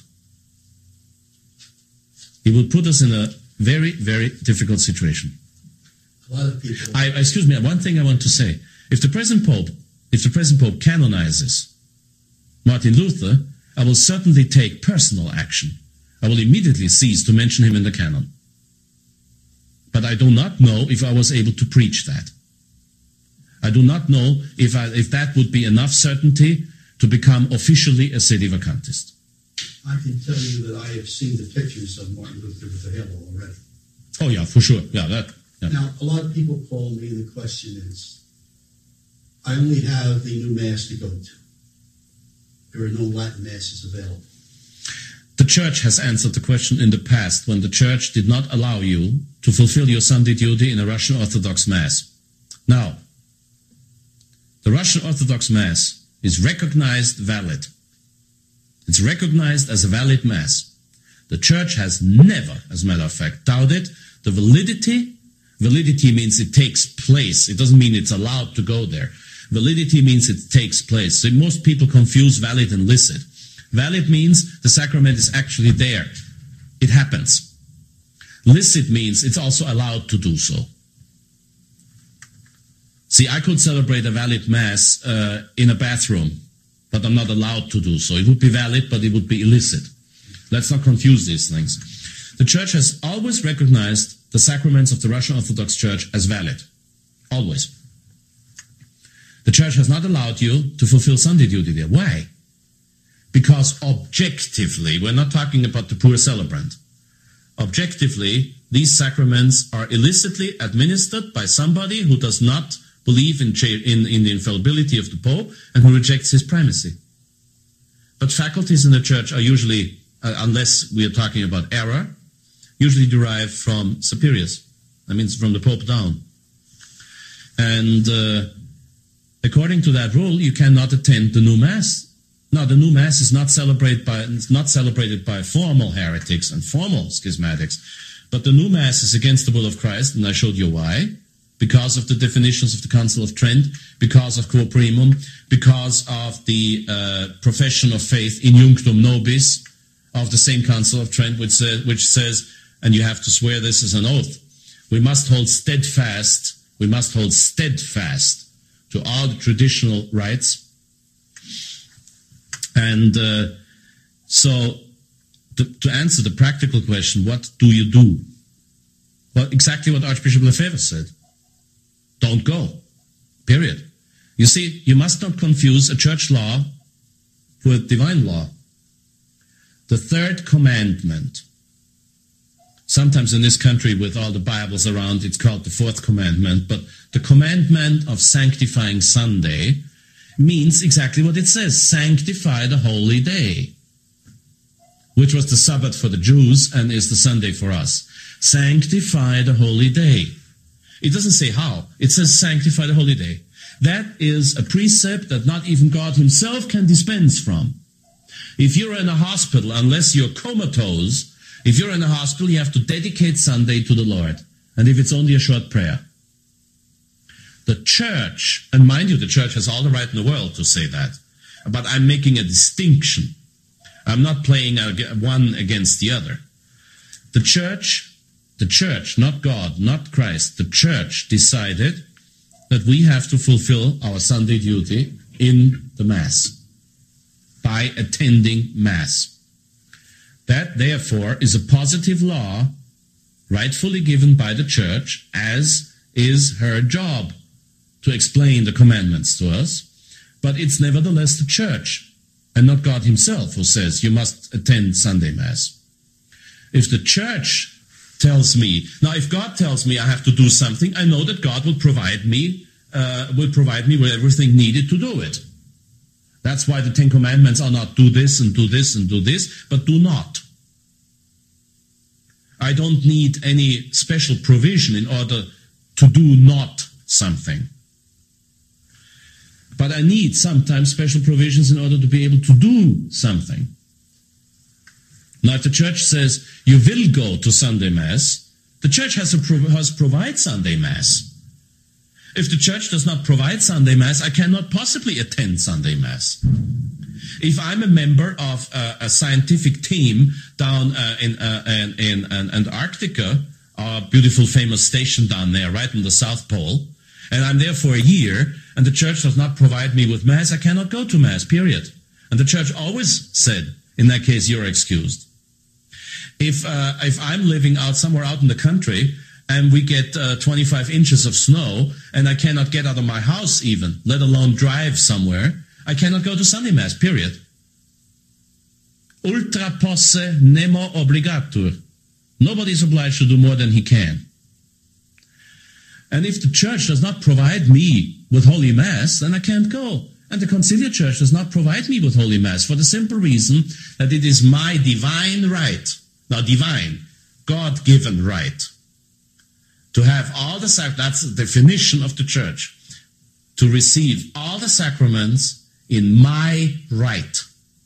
He would put us in a very, very difficult situation. A lot of people. I, excuse me, one thing I want to say. If the present Pope, if the present Pope canonizes Martin Luther, I will certainly take personal action. I will immediately cease to mention him in the canon. But I do not know if I was able to preach that. I do not know if I, if that would be enough certainty to become officially a sedevacantist. I can tell you that I have seen the pictures of Martin Luther with the halo already. Oh yeah, for sure. Yeah, that. Yeah. Now, a lot of people call me, and the question is, I only have the new Mass to go to. There are no Latin Masses available. The Church has answered the question in the past when the Church did not allow you to fulfill your Sunday duty in a Russian Orthodox Mass. Now, the Russian Orthodox Mass is recognized valid. It's recognized as a valid Mass. The Church has never, as a matter of fact, doubted the validity. Validity means it takes place. It doesn't mean it's allowed to go there. Validity means it takes place. So most people confuse valid and licit. Valid means the sacrament is actually there. It happens. Licit means it's also allowed to do so. See, I could celebrate a valid Mass uh, in a bathroom, but I'm not allowed to do so. It would be valid, but it would be illicit. Let's not confuse these things. The Church has always recognized the sacraments of the Russian Orthodox Church as valid. Always. The Church has not allowed you to fulfill Sunday duty there. Why? Because objectively, we're not talking about the poor celebrant. Objectively, these sacraments are illicitly administered by somebody who does not believe in, in, in the infallibility of the Pope and who rejects his primacy. But faculties in the Church are usually, uh, unless we are talking about error, usually derived from superiors. That means from the Pope down. And uh, according to that rule, you cannot attend the new Mass. Now, the new Mass is not celebrated by it's not celebrated by formal heretics and formal schismatics, but the new Mass is against the will of Christ, and I showed you why. Because of the definitions of the Council of Trent, because of Quo Primum, because of the uh, profession of faith in Iunctum Nobis of the same Council of Trent, which says, which says, and you have to swear this as an oath, we must hold steadfast, we must hold steadfast to all the traditional rites. And uh, so, to, to answer the practical question, what do you do? Well, exactly what Archbishop Lefebvre said. Don't go. Period. You see, you must not confuse a church law with divine law. The third commandment, sometimes in this country with all the Bibles around, it's called the fourth commandment, but the commandment of sanctifying Sunday means exactly what it says, sanctify the holy day, which was the Sabbath for the Jews and is the Sunday for us. Sanctify the holy day. It doesn't say how. It says sanctify the holy day. That is a precept that not even God himself can dispense from. If you're in a hospital, unless you're comatose, if you're in a hospital, you have to dedicate Sunday to the Lord. And if it's only a short prayer. the church, and mind you, the church has all the right in the world to say that, but I'm making a distinction. I'm not playing one against the other. The church, the church, not God, not Christ, the church decided that we have to fulfill our Sunday duty in the Mass by attending Mass. That, therefore, is a positive law rightfully given by the church, as is her job to explain the commandments to us. But it's nevertheless the church and not God himself who says you must attend Sunday Mass. If the church tells me, now if God tells me I have to do something, I know that God will provide me, uh, will provide me with everything needed to do it. That's why the Ten Commandments are not do this and do this and do this, but do not. I don't need any special provision in order to do not something. But I need sometimes special provisions in order to be able to do something. Now, if the church says you will go to Sunday Mass, the church has to prov- has provide Sunday Mass. If the church does not provide Sunday Mass, I cannot possibly attend Sunday Mass. If I'm a member of uh, a scientific team down uh, in, uh, in, in, in Antarctica, our beautiful famous station down there, right in the South Pole, and I'm there for a year, and the church does not provide me with Mass, I cannot go to Mass, period. And the church always said, in that case, you're excused. If uh, if I'm living out somewhere out in the country, and we get uh, twenty-five inches of snow, and I cannot get out of my house even, let alone drive somewhere, I cannot go to Sunday Mass, period. Ultra posse nemo obligatur. Nobody is obliged to do more than he can. And if the church does not provide me with Holy Mass, then I can't go. And the Conciliar Church does not provide me with Holy Mass for the simple reason that it is my divine right, now divine, God-given right, to have all the sacraments, that's the definition of the church, to receive all the sacraments in my right.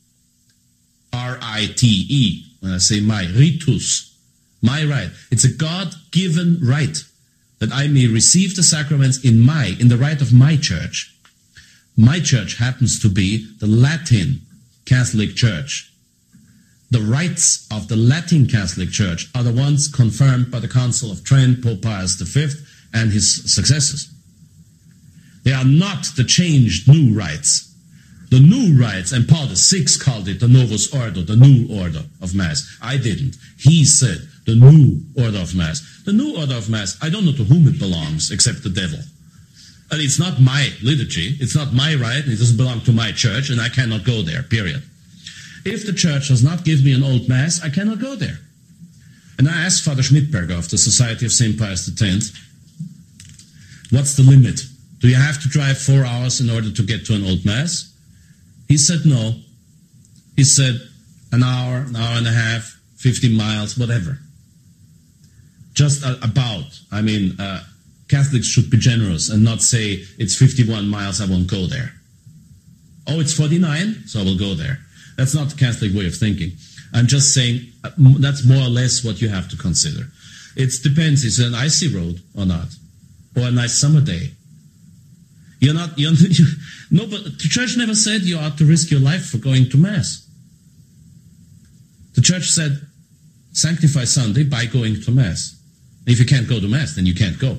R I T E, when I say my, ritus, my right. It's a God-given right that I may receive the sacraments in my, in the right of my church. My church happens to be the Latin Catholic Church. The rites of the Latin Catholic Church are the ones confirmed by the Council of Trent, Pope Pius the Fifth, and his successors. They are not the changed new rites. The new rites, and Paul the Sixth called it the Novus Ordo, the new order of Mass. I didn't. He said the new order of Mass. The new order of Mass, I don't know to whom it belongs, except the devil. And it's not my liturgy, it's not my right, it doesn't belong to my church, and I cannot go there, period. If the church does not give me an old Mass, I cannot go there. And I asked Father Schmidberger of the Society of Saint Pius the Tenth, what's the limit? Do you have to drive four hours in order to get to an old Mass? He said no. He said an hour, an hour and a half, fifty miles, whatever. Just uh, about. I mean, uh, Catholics should be generous and not say, it's fifty-one miles, I won't go there. Oh, it's forty-nine, so I will go there. That's not the Catholic way of thinking. I'm just saying uh, that's more or less what you have to consider. It depends, is it an icy road or not? Or a nice summer day? You're not, you're, you, no, but the church never said you ought to risk your life for going to Mass. The church said, sanctify Sunday by going to Mass. If you can't go to Mass, then you can't go.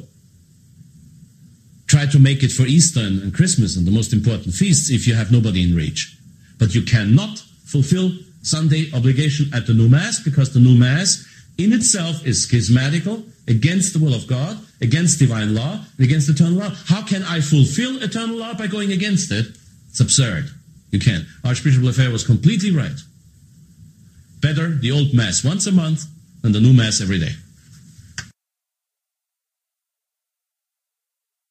Try to make it for Easter and, and Christmas and the most important feasts if you have nobody in reach. But you cannot fulfill Sunday obligation at the new Mass, because the new Mass in itself is schismatical, against the will of God, against divine law, and against eternal law. How can I fulfill eternal law by going against it? It's absurd. You can't. Archbishop Lefebvre was completely right. Better the old Mass once a month than the new Mass every day.